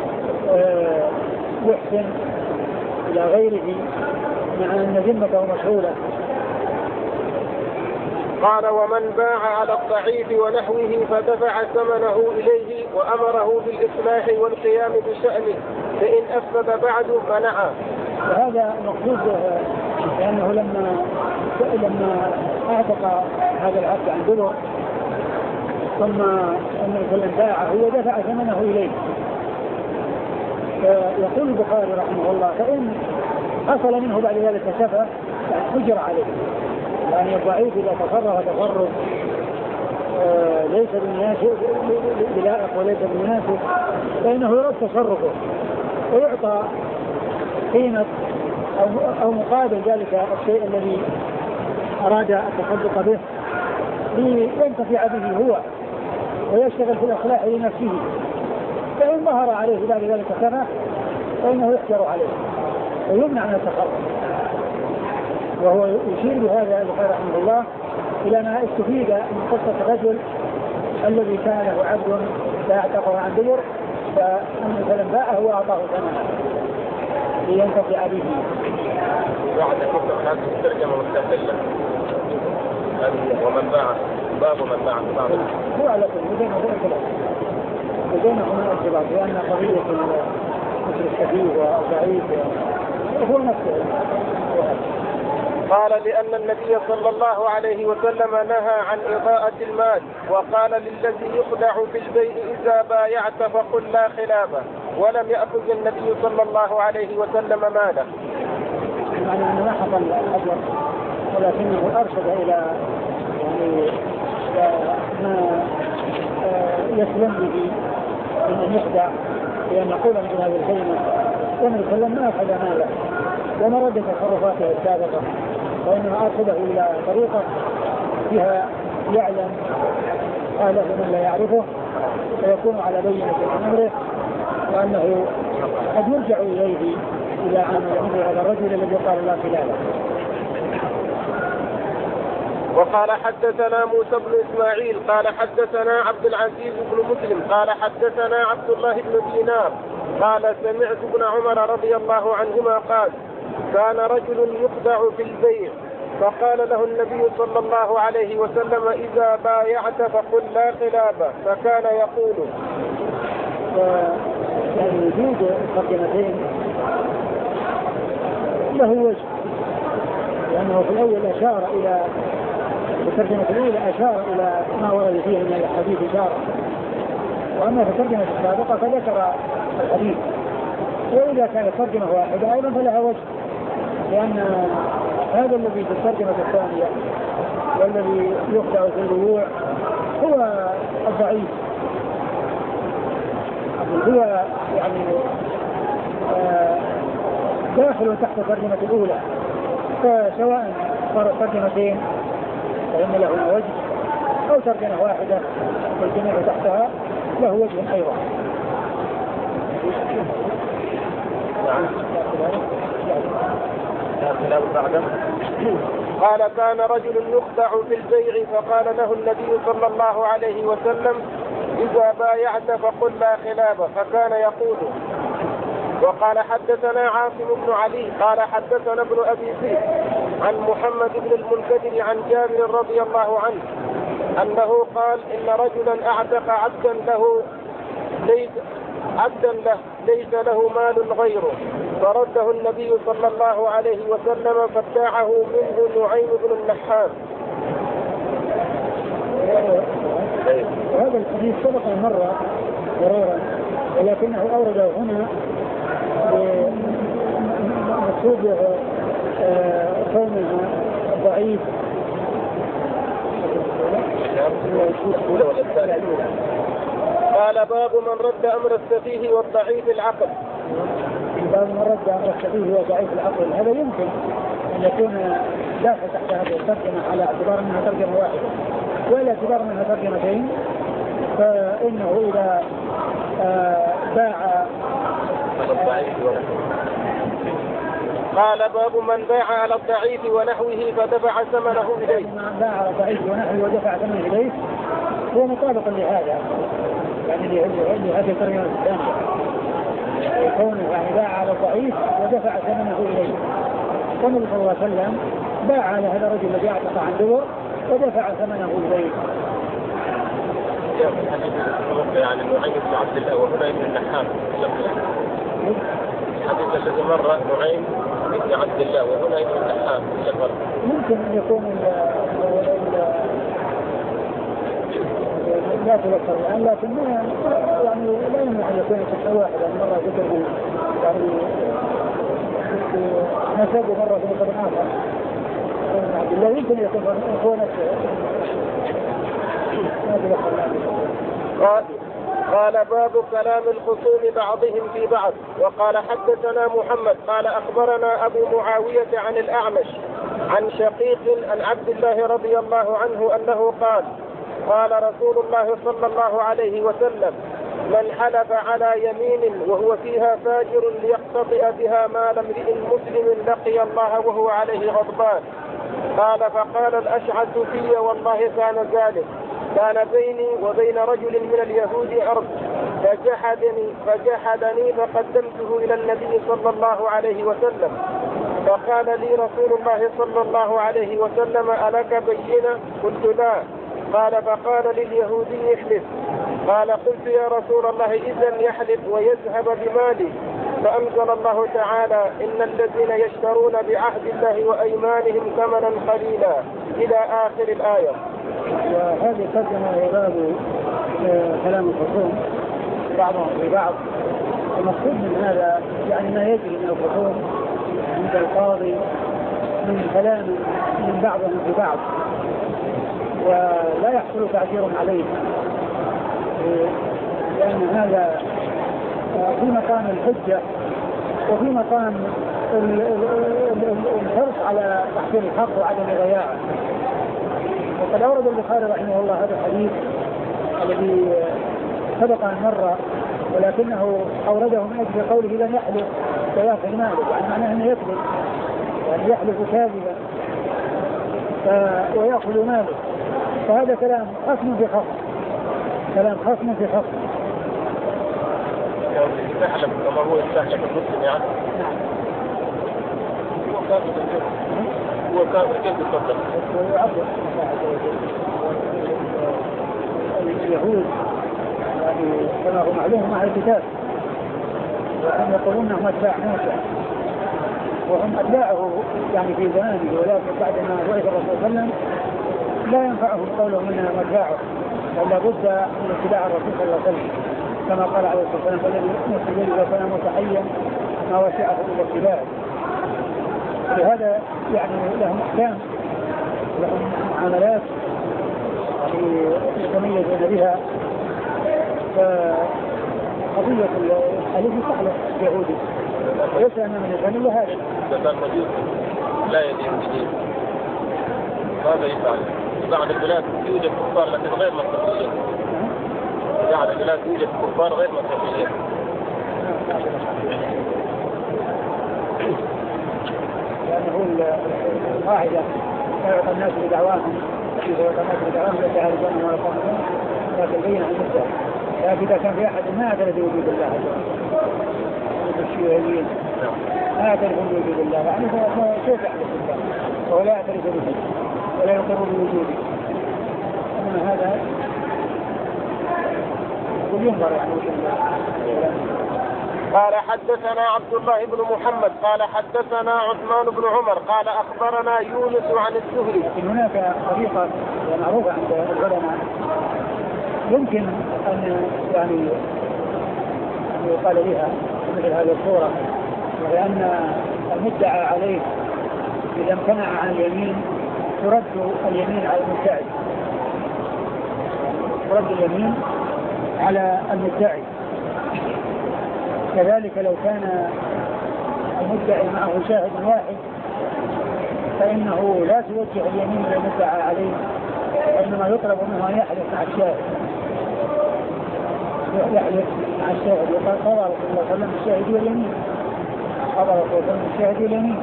يحسن إلى غيره مع أن ذمته مشغولة. قال ومن باع على الضعيف ونحوه فدفع ثمنه إليه وأمره بالإصلاح والقيام بشأنه فإن أفسد بعد منعه. وهذا مقصود لأنه لما أعتق هذا العبد عن دبر ثم أن باعه ودفع ثمنه إليه، فيقول البخاري رحمه الله فإن حصل منه بعد ذلك سفه أجر عليه، يعني الضعيف إذا تصرف ليس بلائق وليس بالمناسب فإنه يرد تصرفه ويعطى قيمة أو مقابل ذلك الشيء الذي أراد التصدق به لينتفع به هو ويشتغل في الإصلاح لنفسه. فإن ظهر عليه بعد ذلك سفه فإنه يحجر عليه ويمنع من التصرف. وهو يشير بهذا البخاري رحمه الله إلى ما استفيد من قصة الرجل الذي كان له عبد فاعتقه عن دبر فأنه فلم باعه وأعطاه ثمنه لينتفع به. وعد كتب هذه الترجمة مستقلة ومن باع باب من باع هو على كل بدونهما ارتباط لأن قضية مثل الشبيه والضعيف هو نفسه. قال لأن النبي صلى الله عليه وسلم نهى عن إضاءة المال وقال للذي يخدع في البيع إذا بايعت فقل لا خلافه ولم يأخذ النبي صلى الله عليه وسلم ماله. يعني أنه ما حصل الأجر ولكنه أرشد إلى ما يسلم به أن يخدع بأن يقول مثل هذه الكلمة ومن يسلم ما أخذ ماله وما رد تصرفاته السابقة وإنما أرشده إلى طريقة فيها يعلم قاله من لا يعرفه فيكون على بينة من أمره وأنه قد يرجع إليه إلى أن هذا الرجل الذي قال لا خلاله. وقال حدثنا موسى بن إسماعيل قال حدثنا عبد العزيز بن مسلم قال حدثنا عبد الله بن دينار قال سمعت ابن عمر رضي الله عنهما قال كان رجل يخدع في البيع فقال له النبي صلى الله عليه وسلم إذا بايعت فقل لا خلافه فكان يقول يعني وجود مقدمتين له وجه لأنه في الأول أشار إلى الترجمة الأولى أشار إلى ما ورد فيه من الحديث إشارة وأما في الترجمة السابقة فذكر الحديث. وإذا كانت ترجمة واحدة أيضا فلها وجه لأن هذا الذي في الترجمة الثانية والذي يخدع في البيوع هو الضعيف هو يعني داخل تحت الترجمة الأولى فسواء صارت ترجمتين فإن له وجه أو ترجمة واحدة والجميع تحتها له وجه أيضا. قال كان رجل يخدع في البيع فقال له النبي صلى الله عليه وسلم إذا بايعت فقل لا خلافه فكان يقول. وقال حدثنا عاصم بن علي قال حدثنا ابن أبي زيد عن محمد بن المنكدر عن جابر رضي الله عنه أنه قال إن رجلا أعتق عبدا له ليس له مال غيره فرده النبي صلى الله عليه وسلم فابتاعه منه نعيم بن النحاس. وهذا الحديث سبق مرة مرارا ولكنه أورده هنا مكتوب كونه ضعيف. قال باب من رد أمر السفيه والضعيف العقل. باب من رد أمر السفيه وضعيف العقل، هذا يمكن أن يكون داخل تحت هذه الترجمة على اعتبار أنها ترجمة واحدة، وإلى اعتبار أنها ترجمتين فإنه إذا باع قال باب من باع على الضعيف ونحوه فدفع ثمنه إليه. من باع على الضعيف ونحوه ودفع ثمنه إليه هو مطابق لهذا، يعني لهذه الترجمة الثانية، كونه يعني باع على الضعيف ودفع ثمنه إليه. النبي صلى الله عليه وسلم باع على هذا الرجل الذي اعتق عن دبر ودفع ثمنه إليه. يعني نعيم بن عبد الله وهنا ابن النحام. الحديث الذي مر نعيم بن عبد الله وهنا ابن النحام. ممكن أن يكون لا تذكر الآن، لكن يعني لا يمنع أن يكون شخص واحد مرة ذكر يعني نسبه مرة في مكان آخر. ابن عبد الله يمكن يكون هو نفسه. قال باب كلام الخصوم بعضهم في بعض. وقال حدثنا محمد قال أخبرنا أبو معاوية عن الأعمش عن شقيق عن عبد الله رضي الله عنه أنه قال رسول الله صلى الله عليه وسلم: من حلف على يمين وهو فيها فاجر ليقتطئ بها مال امرئ مسلم لقي الله وهو عليه غضبان. قال فقال الأشعث في والله كان ذلك، كان بيني وبين رجل من اليهود أرض فجحدني فقدمته إلى النبي صلى الله عليه وسلم، فقال لي رسول الله صلى الله عليه وسلم: ألك بينة؟ قلت لا. قال فقال لليهودي: احلف. قال قلت يا رسول الله: إذن يحلف ويذهب بمالي. فأنزل الله تعالى: إن الذين يشترون بعهد الله وأيمانهم ثمنا قليلا إلى آخر الآية. وهذه الترجمة هي باب كلام الخصوم بعضهم في بعض. المقصود من هذا يعني ما يجري من الخصوم عند القاضي من كلام من بعضهم في بعض، ولا يحصل تعثير عليه، لأن هذا في مقام الحجة وفي مقام الحرص على تحصيل الحق وعدم ضياعه. وقد أورد البخاري رحمه الله هذا الحديث الذي سبق أن مر، ولكنه أورده من أجل قوله: لن يحلف ويأخذ ماله، يعني معناه أنه يكذب، يعني يحلف كاذبا ويأخذ ماله. فهذا كلام خصم في خصم، كلام خصم في خصم. يستحلف كما هو يستحلف المسلم يعني. نعم. هو كافر كيف يصدق؟ اليهود يعني كما هو معلوم مع الكتاب، وهم يقولون انهم اتباع موسى وهم اتباعه يعني في زمانه، ولكن بعد ما بعث الرسول صلى الله عليه وسلم لا ينفعهم قولهم انهم اتباعه، بل لابد من اتباع الرسول صلى الله عليه وسلم، كما قال عليه الصلاه والسلام: فالذي يؤمن بالله وكان متحيا ما وسعه الا اتباعه. لهذا يعني لهم احكام، لهم معاملات يتميزون بها. فقضية الحليف تحلف يهودي ليس أن من الغني هذا كان مجوس لا يدين بدين، ماذا يفعل؟ بعض البلاد يوجد كفار لكن غير مسيحيين، بعض البلاد يوجد كفار غير مسيحيين. لأنه القاعدة يعطى الناس بدعواهم لا يعرفون ولا يقومون، لكن بين عن النساء. لكن إذا كان في أحد ما يعترف بوجود الله عز وجل، الشيوعيين ما يعترفون بوجود الله، يعني كيف يعرف الله وهو لا يعترف به ولا يقر بوجوده؟ إنما هذا ينظر يعني قال حدثنا عبد الله بن محمد قال حدثنا عثمان بن عمر قال أخبرنا يونس عن الزهري. هناك طريقة معروفة عند العلماء يمكن أن يعني يقال بها مثل هذه الصورة، ولأن المدعى عليه إذا امتنع عن اليمين ترد اليمين على المدعي، ترد اليمين على المدعي. كذلك لو كان المدعي معه شاهد واحد فإنه لا توجه اليمين إلى المدعى عليه، وإنما يطلب منه أن يحلف مع الشاهد، يحلف مع الشاهد. وقال قضى رسول الله صلى الله عليه وسلم الشاهد واليمين، قضى رسول الله صلى الله عليه وسلم الشاهد واليمين.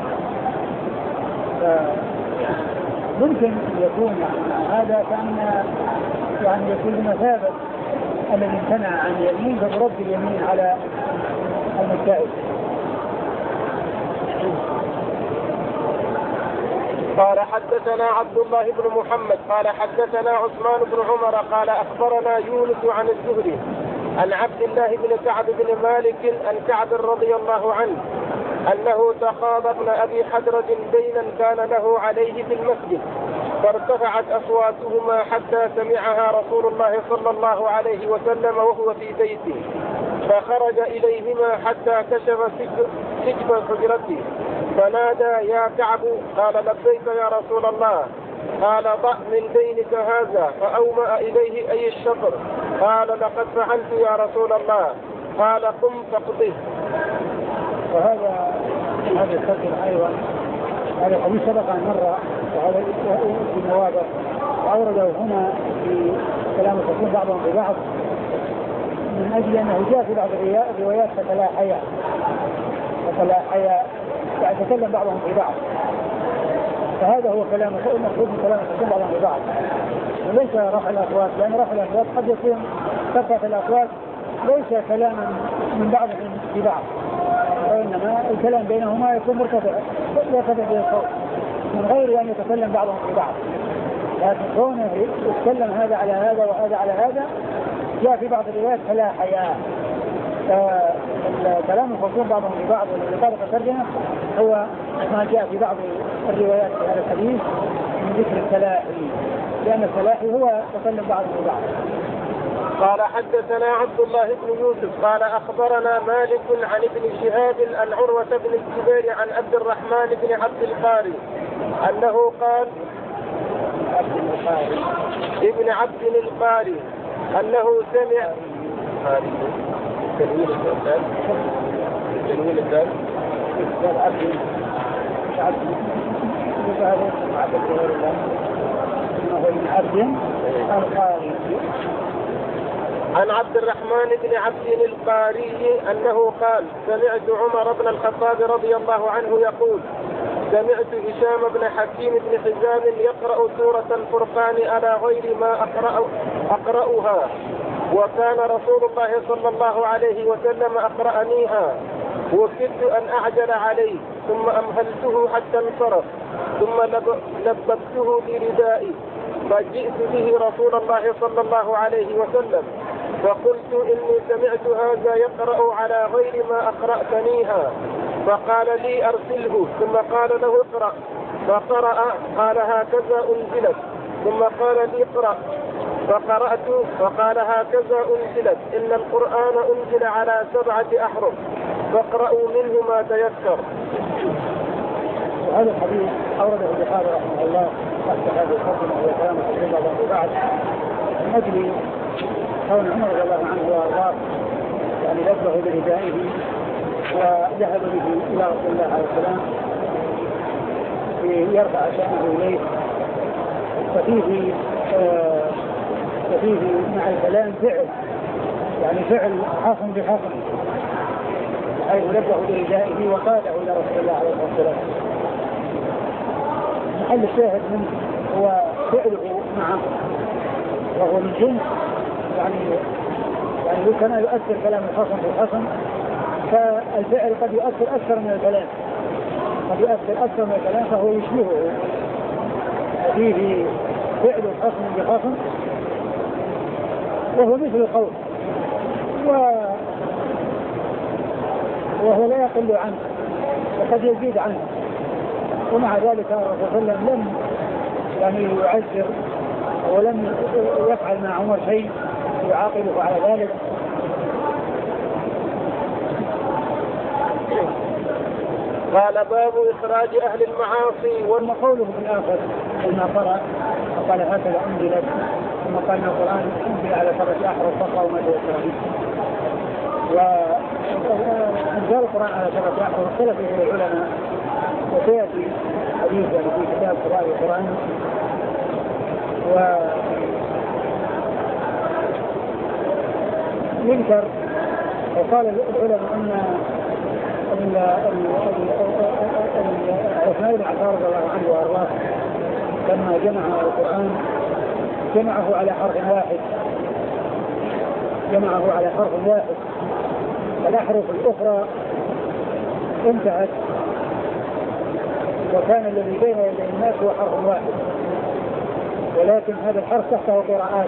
ممكن أن يكون هذا كأن يعني يكون بمثابة الذي امتنع عن اليمين فترد اليمين على المدعي. قال حدثنا عبد الله بن محمد قال حدثنا عثمان بن عمر قال أخبرنا يونس عن الزهري عن عبد الله بن كعب بن مالك عن كعب رضي الله عنه أنه تخاض ابن أبي حدرج دينا كان له عليه في المسجد، فارتفعت أصواتهما حتى سمعها رسول الله صلى الله عليه وسلم وهو في بيته، فخرج إليهما حتى كشف سجب حجرته فنادى يا كعب، قال لبيك يا رسول الله، قال ضع من دينك هذا، فأومأ إليه أي الشطر، قال لقد فعلت يا رسول الله، قال قم فاقضه. وهذا الشطر أيضا هذا الحديث سبق أن مر، وهذا في مواضع وأورده هنا في كلام الخصوم بعضهم ببعض من أجل أنه جاء في بعض الروايات فتلاحيا يعني تكلم بعضهم في بعض، فهذا هو كلام المفروض من كلام الخصوم بعضهم في بعض، وليس رفع الأصوات، لأن رفع الأصوات قد يكون كثرة الأصوات ليس كلاما من بعضهم في بعض، وإنما الكلام بينهما يكون مرتفع يرتفع به الصوت من غير أن يتكلم بعضهم في بعض، لكن كونه يتكلم هذا على هذا وهذا على هذا جاء في بعض الروايات فلا حياء. فكلام الخصوم بعضهم في بعض والذي طابق الترجمة هو ما جاء في بعض الروايات في هذا الحديث من ذكر التلاحي، لأن التلاحي هو تكلم بعضهم في بعض. قال حدثنا عبد الله بن يوسف قال أخبرنا مالك عن ابن شهاب عن عروة بن الزبير عن عبد الرحمن بن عبد القاري أنه قال ابن عبد القاري أنه سمع عن عبد الرحمن بن عبد القاري أنه قال سمعت عمر بن الخطاب رضي الله عنه يقول سمعت هشام بن حكيم بن حزام يقرأ سورة الفرقان على غير ما أقرأها، وكان رسول الله صلى الله عليه وسلم أقرأنيها، وكدت أن أعجل عليه ثم أمهلته حتى انصرف ثم لببته بردائي، فجئت به رسول الله صلى الله عليه وسلم فقلت إني سمعت هذا يقرأ على غير ما أقرأتنيها، فقال لي أرسله، ثم قال له اقرأ، فقرأ قال هكذا أنزلت، ثم قال لي اقرأ، فقرأت فقال هكذا أنزلت، إن القرآن أنزل على 7 أحرف فاقرأوا منه ما تيسر. وهذا الحديث أورده البخاري رحمه الله تحت هذه الترجمة وهي كلام الحديث بعد من أجل كون عمر رضي الله عنه وأرضاه يعني لبه بردائه وذهب به إلى رسول الله عليه السلام يرفع شأنه إليه، ففيه مع الكلام فعل، يعني فعل حصن بحصن، حيث لبه بردائه وقاده إلى رسول الله عليه السلام. محل الشاهد منه هو فعله معه، وهو من جنس يعني كان يؤثر كلام الحصن بالحصن، فالفعل قد يؤثر أكثر من الكلام، فهو يشبهه، فيه فعل الحصن بحصن وهو مثل القول وهو لا يقل عنه وقد يزيد عنه، ومع ذلك الرسول صلى الله عليه وسلم لم يعني يعذر ولم يفعل مع عمر شيء يعاقبه على ذلك، قال باب إخراج أهل المعاصي. وقوله في الآخر لما قرأ وقال هكذا أنزلت، ثم قال إن القرآن أنزل على 7 أحرف فقرأوا ما تيسر منه. وأنزال القرآن على 7 أحرف اختلف فيه العلماء، وسيأتي حديث في كتاب قراءة القرآن. وينكر وقال العلماء أن عثمان بن عفان رضي الله عنه وارضاه لما جمع القرآن جمعه على حرف واحد، الأحرف الأخرى انتهت، وكان الذي بين يدي الناس هو حرف واحد، ولكن هذا الحرف تحته قراءات،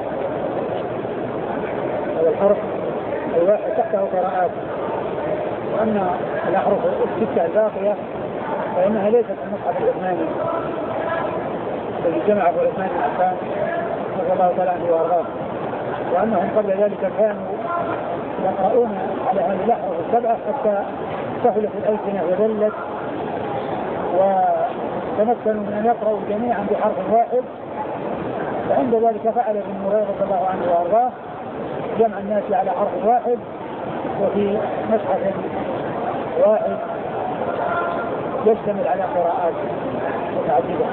هذا الحرف الواحد تحته قراءات، وأن الأحرف 6 الباقية فإنها ليست المصحف العثماني الذي جمعه عثمان بن عفان رضي الله تعالى عنه وارضاه، وأنهم قبل ذلك كانوا يقرؤون على هذه الأحرف 7 حتى سهلت الألسنة وذلت، وتمكنوا من أن يقرأوا جميعا بحرف واحد. وعند ذلك فعل ابن هريرة رضي الله عنه وارضاه جمع الناس على حرف واحد وفي مصحف واحد يشتمل على قراءات متعددة.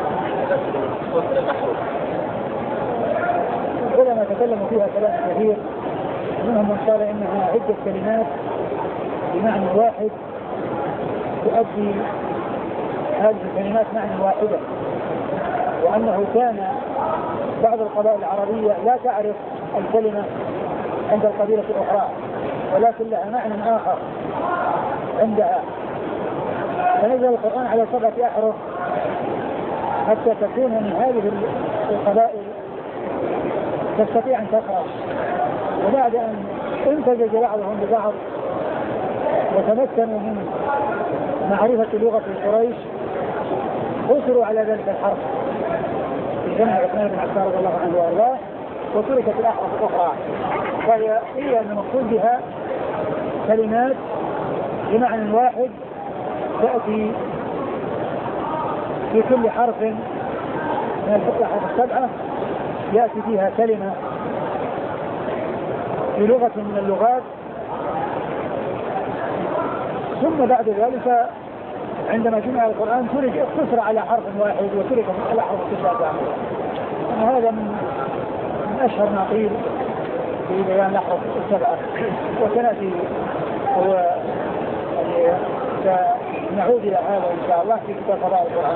العلماء تكلموا فيها كلام كثير، منهم من قال إنها عدة كلمات بمعنى واحد تؤدي هذه الكلمات معنى واحدة، وأنه كان بعض القبائل العربية لا تعرف الكلمة عند القبيلة الأخرى، ولكن لها معنى آخر عندها، فنزل القرآن على 7 أحرف حتى تكون من هذه القبائل تستطيع أن تقرأ. وبعد أن امتزج بعضهم ببعض وتمكنوا من معرفة لغة قريش أسروا على ذلك الحرف في جمع عثمان بن عفان رضي الله عنه وارضاه، وتركت الأحرف الأخرى، فهي المقصود بها كلمات بمعنى واحد تأتي في كل حرف من الأحرف 7 يأتي فيها كلمة في لغة من اللغات، ثم بعد ذلك عندما جمع القرآن اقتصر على حرف واحد وترك على حرف 9. هذا من أشهر ما قيل في بيان الأحرف 7، وسنأتي نعود إلى هذا إن شاء الله في كتاب قراءة القرآن.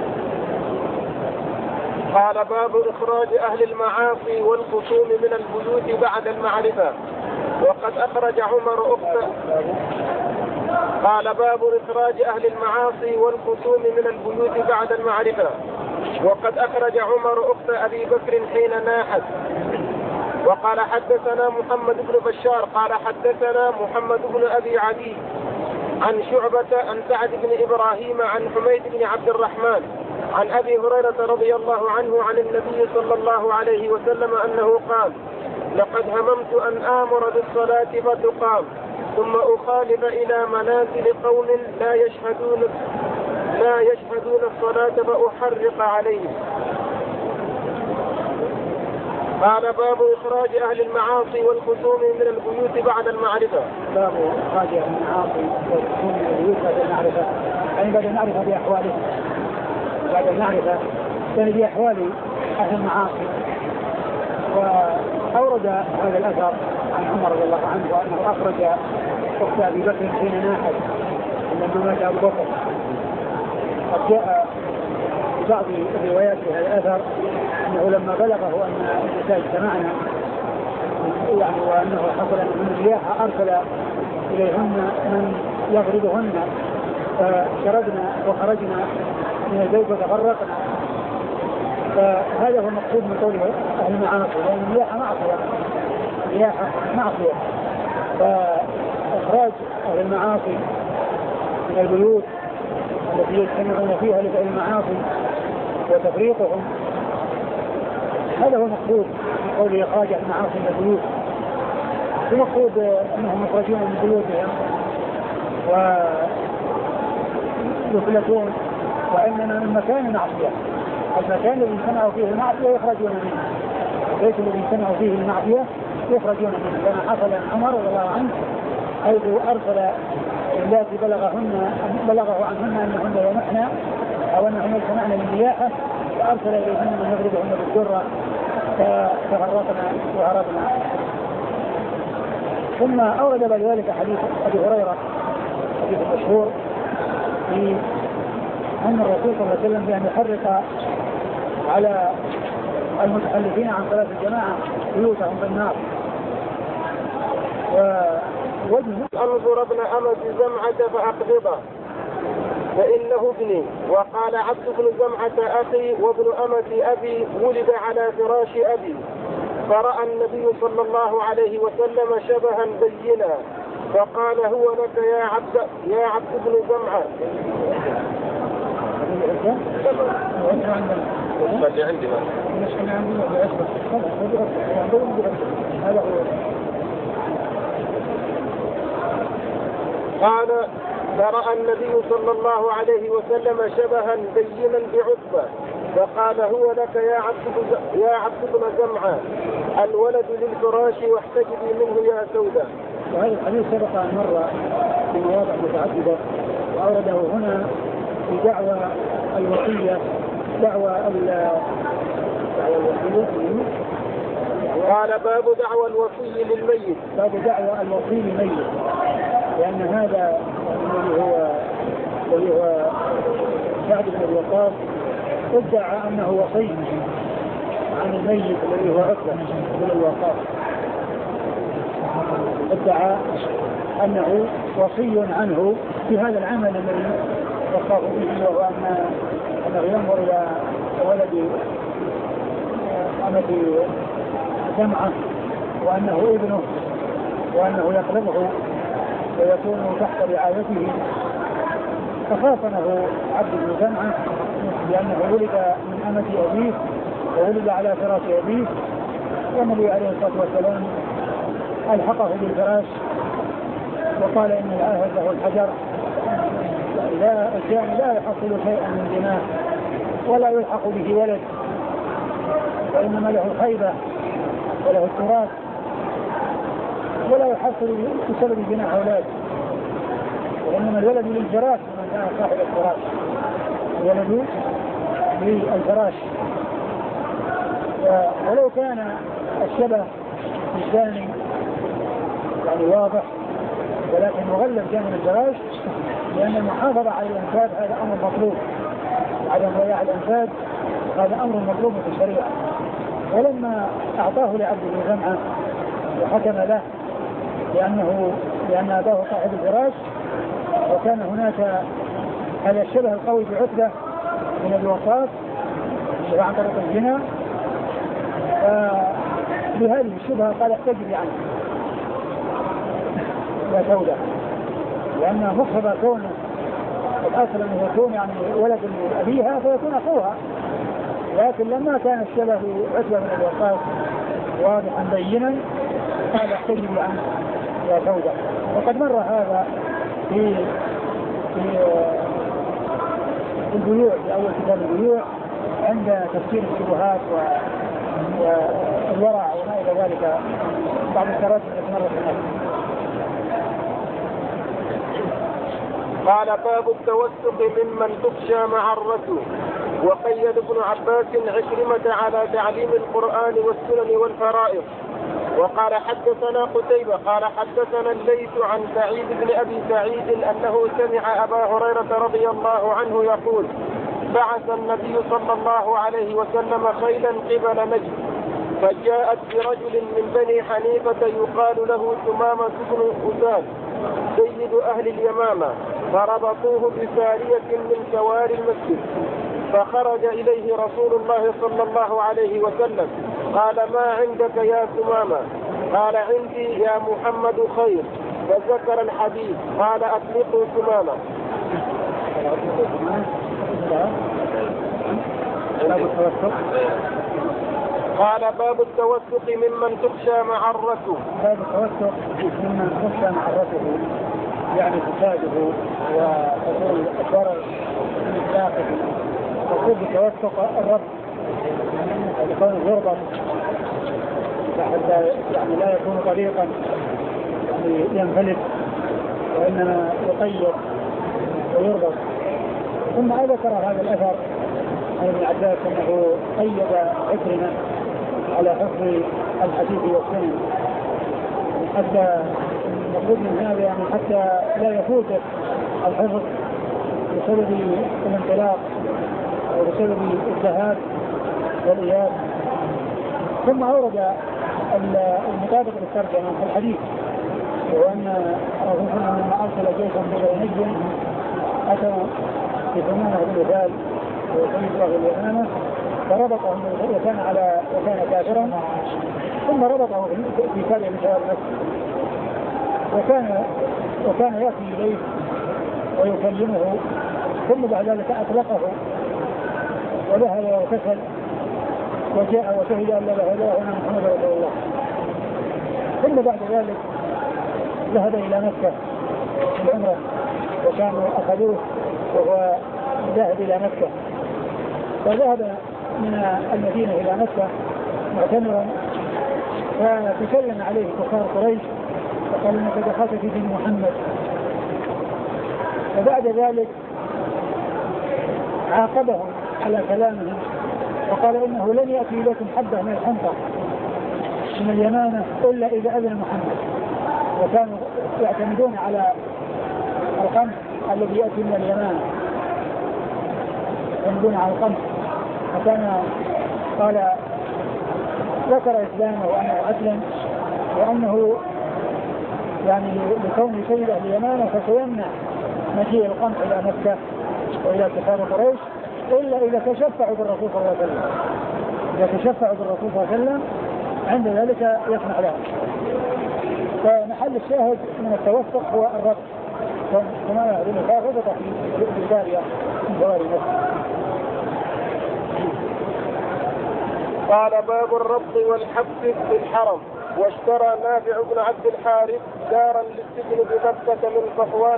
قال باب إخراج أهل المعاصي والخصوم من البيوت بعد المعرفة. وقد أخرج عمر أخت قال باب إخراج أهل المعاصي والخصوم من البيوت بعد المعرفة. وقد أخرج عمر أخت أبي بكر حين ناحت. وقال حدثنا محمد بن بشار قال حدثنا محمد بن أبي عدي عن شعبة عن سعد بن إبراهيم عن حميد بن عبد الرحمن عن أبي هريرة رضي الله عنه عن النبي صلى الله عليه وسلم أنه قال: لقد هممت أن آمر بالصلاة فتقام ثم أخالف إلى منازل قوم لا يشهدون الصلاة فأحرق عليهم. قال باب إخراج أهل المعاصي والخصوم من البيوت بعد المعرفة. باب إخراج أهل المعاصي والخصوم من البيوت بعد المعرفة، يعني بعد المعرفة بأحوالهم، بعد المعرفة يعني بأحوال أهل المعاصي. وأورد هذا الأثر عن عمر رضي الله عنه وأنه أخرج أخت أبي بكر حين ناحت لما مات أبو بكر. قد جاء في بعض الروايات في هذا الأثر أنه لما بلغه أن النساء اجتمعنا يعني وأنه حصل من الرياح أرسل إليهن من يغربهن، فشردنا وخرجنا من البيت وتفرقنا. فهذا هو المقصود من قوله أهل المعاصي، لأن الرياح معصية، الرياح معصية. فإخراج أهل المعاصي من البيوت التي يجتمعون فيها لفعل المعاصي وتفريقهم، هذا هو المقصود من قوله إخراج أهل المعاصي من البيوت. المقصود أنهم مخرجون من بيوتهم يفلتون، وإنما من مكان معصية. المكان الذي اجتمعوا فيه المعصية يخرجون منه، البيت الذي اجتمعوا فيه المعصية يخرجون منه، كما حصل عمر رضي الله عنه حيث أرسل اللاتي بلغه عنهن أنهن ينحن أو أنهن يجتمعن للنياحة، فأرسل إليهن من يضربهن بالدرة ففرقنا وهربنا. ثم أورد بعد ذلك حديث أبي هريرة، حديث مشهور في أن الرسول صلى الله عليه وسلم بأن يحرق على المتخلفين عن صلاة الجماعة بيوتهم بالنار. انظر ابن أمة زمعة فأقبضه فإنه ابني. وقال عبد بن زمعة أخي وابن أمة أبي ولد على فراش أبي. فرأى النبي صلى الله عليه وسلم شبها بينا فقال هو لك يا عبد بن زمعة. قال فرأى النبي صلى الله عليه وسلم شبها بينا بعتبة فقال هو لك يا عبد بن زمعة الولد للفراش واحتجبي منه يا سودة. وهذا الحديث سبق أن مر في مواضع متعددة، وأورده هنا في دعوى الوصية، دعوى الوصية. قال باب دعوى الوصي للميت. باب دعوى الوصي للميت، لأن هذا الذي هو سعد بن أبي وقاص ادعى أنه وصي عن الميت الذي هو عتبة بن أبي وقاص، ادعى أنه وصي عنه في هذا العمل الذي وصاه به، وهو أنه ينظر إلى ولد أمة جمعة وأنه ابنه وأنه يقربه ويكون تحت رعايته. فخاصمه عبد بن زمعة لأنه ولد من أمة أبيه وولد على فراش أبيه، والنبي عليه الصلاة والسلام ألحقه بالفراش وقال إن العاهد له الحجر، الجاني لا يحصل شيئا من جناه ولا يلحق به ولد، وإنما له الخيبة وله التراث ولا يحصل بسبب جناح أولاد، وإنما الولد للفراش من كان صاحب الفراش، الولد للفراش. ولو كان الشبه الثاني يعني واضح ولكن مغلب جانب الفراش، لأن المحافظة على الأنساب هذا أمر مطلوب، عدم ضياع الأنساب هذا أمر مطلوب في الشريعة. ولما أعطاه لعبد بن زمعة وحكم له لأن أباه صاحب الفراش وكان هناك هذا الشبه القوي بعتبة من أبي وقاص عن طريق الزنا، بهذه الشبهة قال احتجبي عنه يا سودة، لأن مقتضى كونه الأصل أنه يكون يعني ولد أبيها فيكون أخوها، لكن لما كان الشبه عتبة من أبي وقاص واضحا بينا قال احتجبي عنه يا سودة. وقد مر هذا في البيوع، في أول كتاب البيوع عند تفسير الشبهات والورع وما إلى ذلك، بعض الكراسي التي مرت هناك. قال باب التوثق ممن تخشى معرته. وقيد ابن عباس عكرمة على تعليم القرآن والسنن والفرائض. وقال حدثنا قتيبة قال حدثنا الليث عن سعيد بن أبي سعيد أنه سمع أبا هريرة رضي الله عنه يقول بعث النبي صلى الله عليه وسلم خيلا قبل نجد فجاءت برجل من بني حنيفة يقال له ثمامة بن أساد سيد أهل اليمامة، فربطوه بسارية من سوار المسجد، فخرج إليه رسول الله صلى الله عليه وسلم قال ما عندك يا ثمامة؟ قال عندي يا محمد خير، فذكر الحديث قال أطلقوا ثمامة. قال باب التوثق ممن تخشى معرته. باب التوثق ممن تخشى معرته، يعني فساده وحصول الضرر من الداخل وحصول بتوسط الرب يكون يربط حتى يعني لا يكون طريقا يعني ينفلت وإنما يقيد ويربط. ثم ذكر هذا الأثر عن ابن عباس أنه قيد عكرمة على حفظ الحديث والسنن حتى المفروض من هذا يعني حتى لا يفوتك الحفظ بسبب الانطلاق أو بسبب الذهاب والإياب. ثم أورد المطابق للترجمة في الحديث وأن الرسول صلى الله عليه وسلم لما أرسل جيشا بغير نجد أتى بثمانة بالوثال ويقيد له اليمامة فربطه وكان كافرا ثم ربطه في كاره من شوارع مكة وكان يأتي إليه ويكلمه ثم بعد ذلك أطلقه وذهب وارتسل وجاء وشهد أن لا إله إلا الله وأن محمدا رسول الله. ثم بعد ذلك ذهب إلى مكة في العمرة وكانوا أخذوه وهو ذاهب إلى مكة فذهب من المدينة إلى مكة معتمرا فتكلم عليه كفار قريش فقال انك دخلت في دين محمد. وبعد ذلك عاقبهم على كلامهم وقال انه لن يأتي اليكم حبة من الحنطة من اليمامة الا اذا اذن محمد. وكانوا يعتمدون على القمح الذي يأتي من اليمامة يعتمدون على القمح. وكان قال ذكر إسلامه وأنه أسلم وأنه يعني لكون سيد أهل اليمامة فسيمنع مجيء القمح إلى مكة وإلى كفار قريش إلا إذا تشفعوا بالرسول صلى الله عليه وسلم. إذا تشفعوا بالرسول صلى الله عليه وسلم عند ذلك يسمع لهم. فمحل الشاهد من التوسط هو الربط كما يعلم ربط في الجارية من جوار مكة. قال باب الربط والحبس في الحرم. واشترى نافع بن عبد الحارث دارا للسجن بمكة من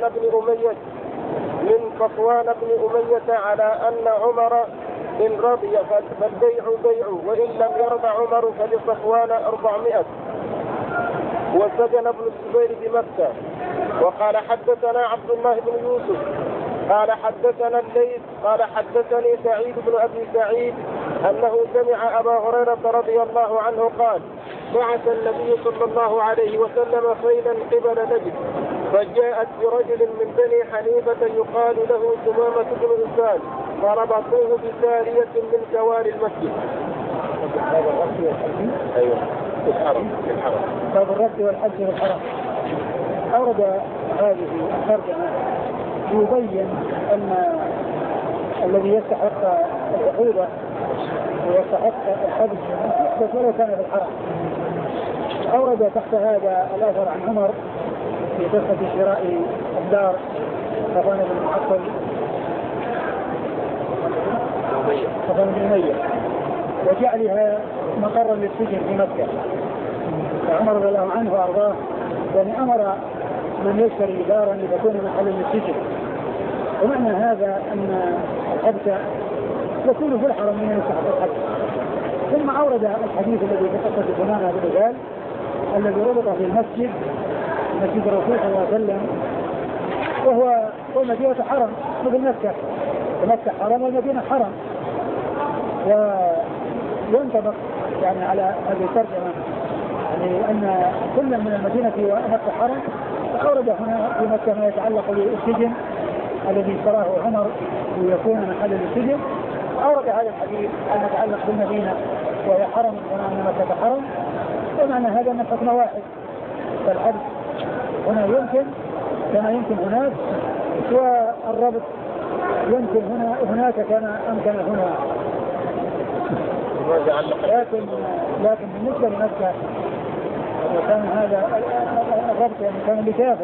صفوان بن أمية على أن عمر إن رضي فالبيع بيعه وإن لم يرضى عمر فلصفوان 400. وسجن ابن الزبير بمكة. وقال حدثنا عبد الله بن يوسف قال حدثنا الليث قال حدثني سعيد بن أبي سعيد أنه سمع أبا هريرة رضي الله عنه قال بعث النبي صلى الله عليه وسلم خيلا قبل نجد فجاءت برجل من بني حنيفة يقال له ثمامة بن إنسان فربطوه بسارية من سواري المسجد. أيوة في الحرم. باب الربط والحج في الحرم. أورد هذه الترجمة يبين أن الذي يستحق العقوبة ويستحق الحبس يحدث ولو كان في الحرم. أورد تحت هذا الأثر عن عمر في قصة شراء الدار صفوان بن معطل صفوان بن أمية وجعلها مقرا للسجن في مكة. فعمر رضي الله عنه وأرضاه يعني أمر من يشتري دارا لتكون محلا للسجن. ومعنى هذا أن الحبس يكون في الحرم من يستحق الحبس. ثم أورد الحديث الذي في قصة ثمامة بن إنسان الذي ربط في المسجد مسجد الرسول صلى الله عليه وسلم وهو المدينة حرم مثل مكة. مكة حرم والمدينة حرم. وينطبق يعني على هذه الترجمة يعني أن كل من المدينة ومكة حرم. فأورد هنا في مكة ما يتعلق بالسجن الذي اشتراه عمر ليكون محلا للسجن. أورد هذا الحديث المتعلق بالمدينة وهي حرم وأن مكة حرم. ومعنى هذا أن الحكم واحد. فالحبس هنا يمكن كما يمكن هناك والربط يمكن هناك كما أمكن هنا. لكن بالنسبة لمكة وكان هذا الربط يعني كان لكافر.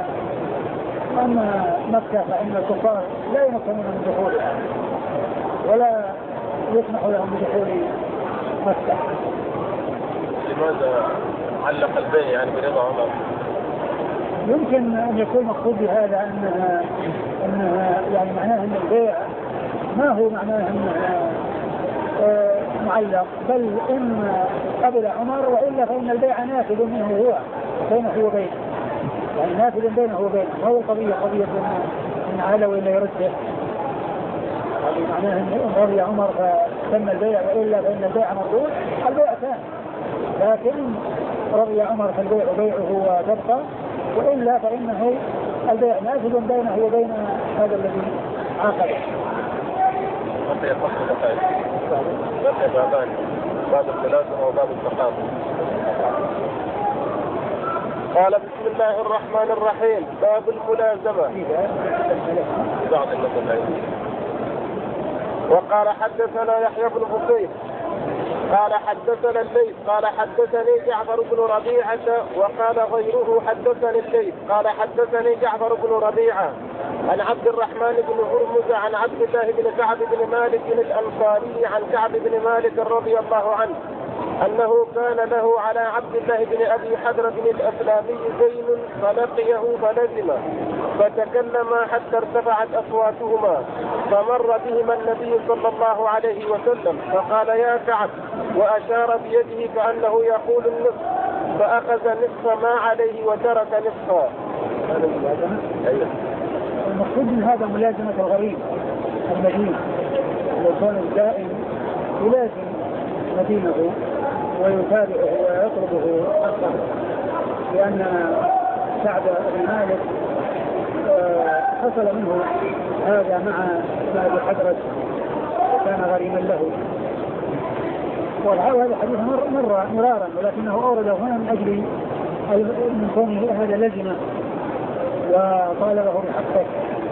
أما مكة فإن الكفار لا يمكنون من دخولها ولا يسمح لهم بدخول مكة. لماذا علق البيع يعني برضا عمر؟ يمكن أن يكون مقصود بهذا أنها يعني معناه أن البيع ما هو معناه أنها معلق، بل إن قبل عمر وإلا فإن البيع نافذ منه هو بينه وبينه، يعني نافذ بينه وبينه، ما هو قضية إن عاد وإلا يرده. هذه معناه أن رضي عمر فتم البيع وإلا فإن البيع مردود، البيع ثاني، لكن رضي عمر فالبيع بيعه وتبقى، وإلا فإنه البيع نافذ بينه وبين هذا الذي عاقبه. باب الثلاثة وباب التقاضي. قال بسم الله الرحمن الرحيم. باب الملازمة. وقال حدثنا يحيى بن بكير قال حدثنا الليث قال حدثني جعفر بن ربيعة وقال غيره حدثني الليث قال حدثني جعفر بن ربيعة عن عبد الرحمن بن هرمز عن عبد الله بن كعب بن مالك الأنصاري عن كعب بن مالك رضي الله عنه أنه كان له على عبد الله بن أبي حدرة الأسلامي دين فلقيه فلزمه فتكلما حتى ارتفعت أصواتهما فمر بهما النبي صلى الله عليه وسلم فقال يا كعب وأشار بيده كأنه يقول النصف فأخذ نصف ما عليه وترك نصفا. المقصود من هذا ملازمة الغريب المدينة، لو كان الدائم يلازم مدينه ويتابعه ويطلبه حقه، لأن سعد بن مالك حصل منه هذا مع أبي حدرة وكان غريما له، وهذا الحديث مر مرارا ولكنه أورده هنا من أجل من كونه هذا لزمه وطالبه بحقه.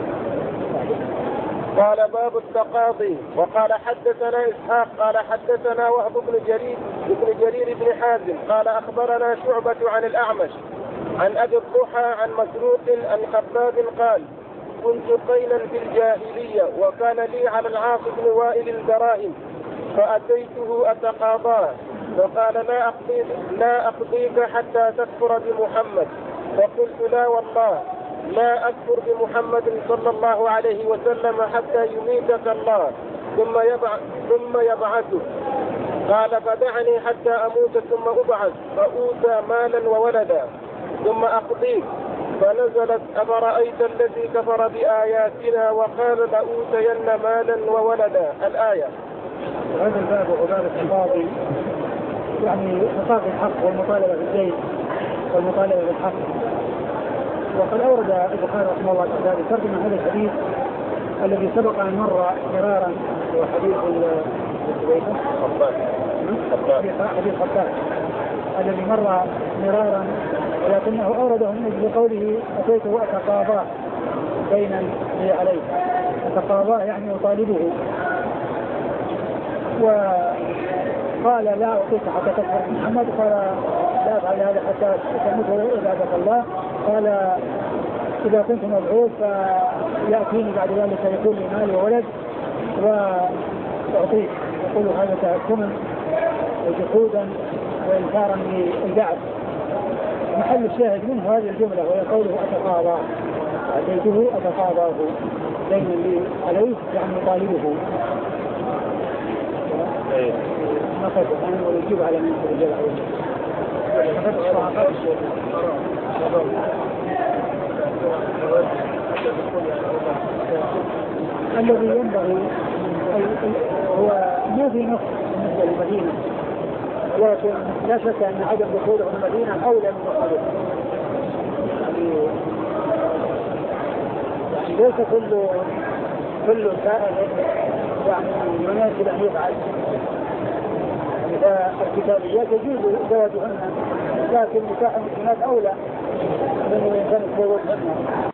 قال باب التقاضي. وقال حدثنا إسحاق قال حدثنا وهب بن جرير بن حازم قال أخبرنا شعبة عن الأعمش عن أبي الضحى عن مسروق عن خباب قال كنت قينا في الجاهلية وكان لي على العاص بن وائل الدراهم فأتيته أتقاضاه فقال لا أقضيك حتى تكفر بمحمد فقلت لا والله لا أكفر بمحمد صلى الله عليه وسلم حتى يميتك الله ثم يبعثه. قال فدعني حتى أموت ثم أبعث فأوتى مالا وولدا ثم أقضيك فنزلت أفرأيت الذي كفر بآياتنا وقال لأوتين مالا وولدا الآية. هذا الباب وباب التقاضي يعني تقاضي الحق والمطالبة بالدين والمطالبة بالحق. وقد أورد البخاري رحمه الله تعالى ترجمة هذا الحديث الذي سبق أن مر مرارا هو حديث حديث خباب الذي مر مرارا ولكنه أورده من أجل قوله أتيته أتقاضاه دينا لي عليه. أتقاضاه يعني يطالبه وقال لا أعطيك حتى تكفر محمد قال لا أفعل هذا حتى تموت عبادة الله قال إذا كنت مبعوث فيأتيني بعد ذلك يكون لي مال وولد وأعطيك. يقول هذا تهكما وجحودا وإنكارا للبعث. محل الشاهد منه هذه الجملة وهي قوله أتقاضاه أتيته أتقاضاه دينا لي عليه يعني طالبه. نقف الآن ويجيب على من الرجال الذي ينبغي هو ما في نص بالنسبة للمدينة، لكن لا شك أن عدم دخوله المدينة أولى من دخوله. يعني ليس كل سائل يعني يناسب أن يفعل. الكتابيات يجوز زواجهن لكن نكاح المسلمات أولى من الإنسان يتزوجهن.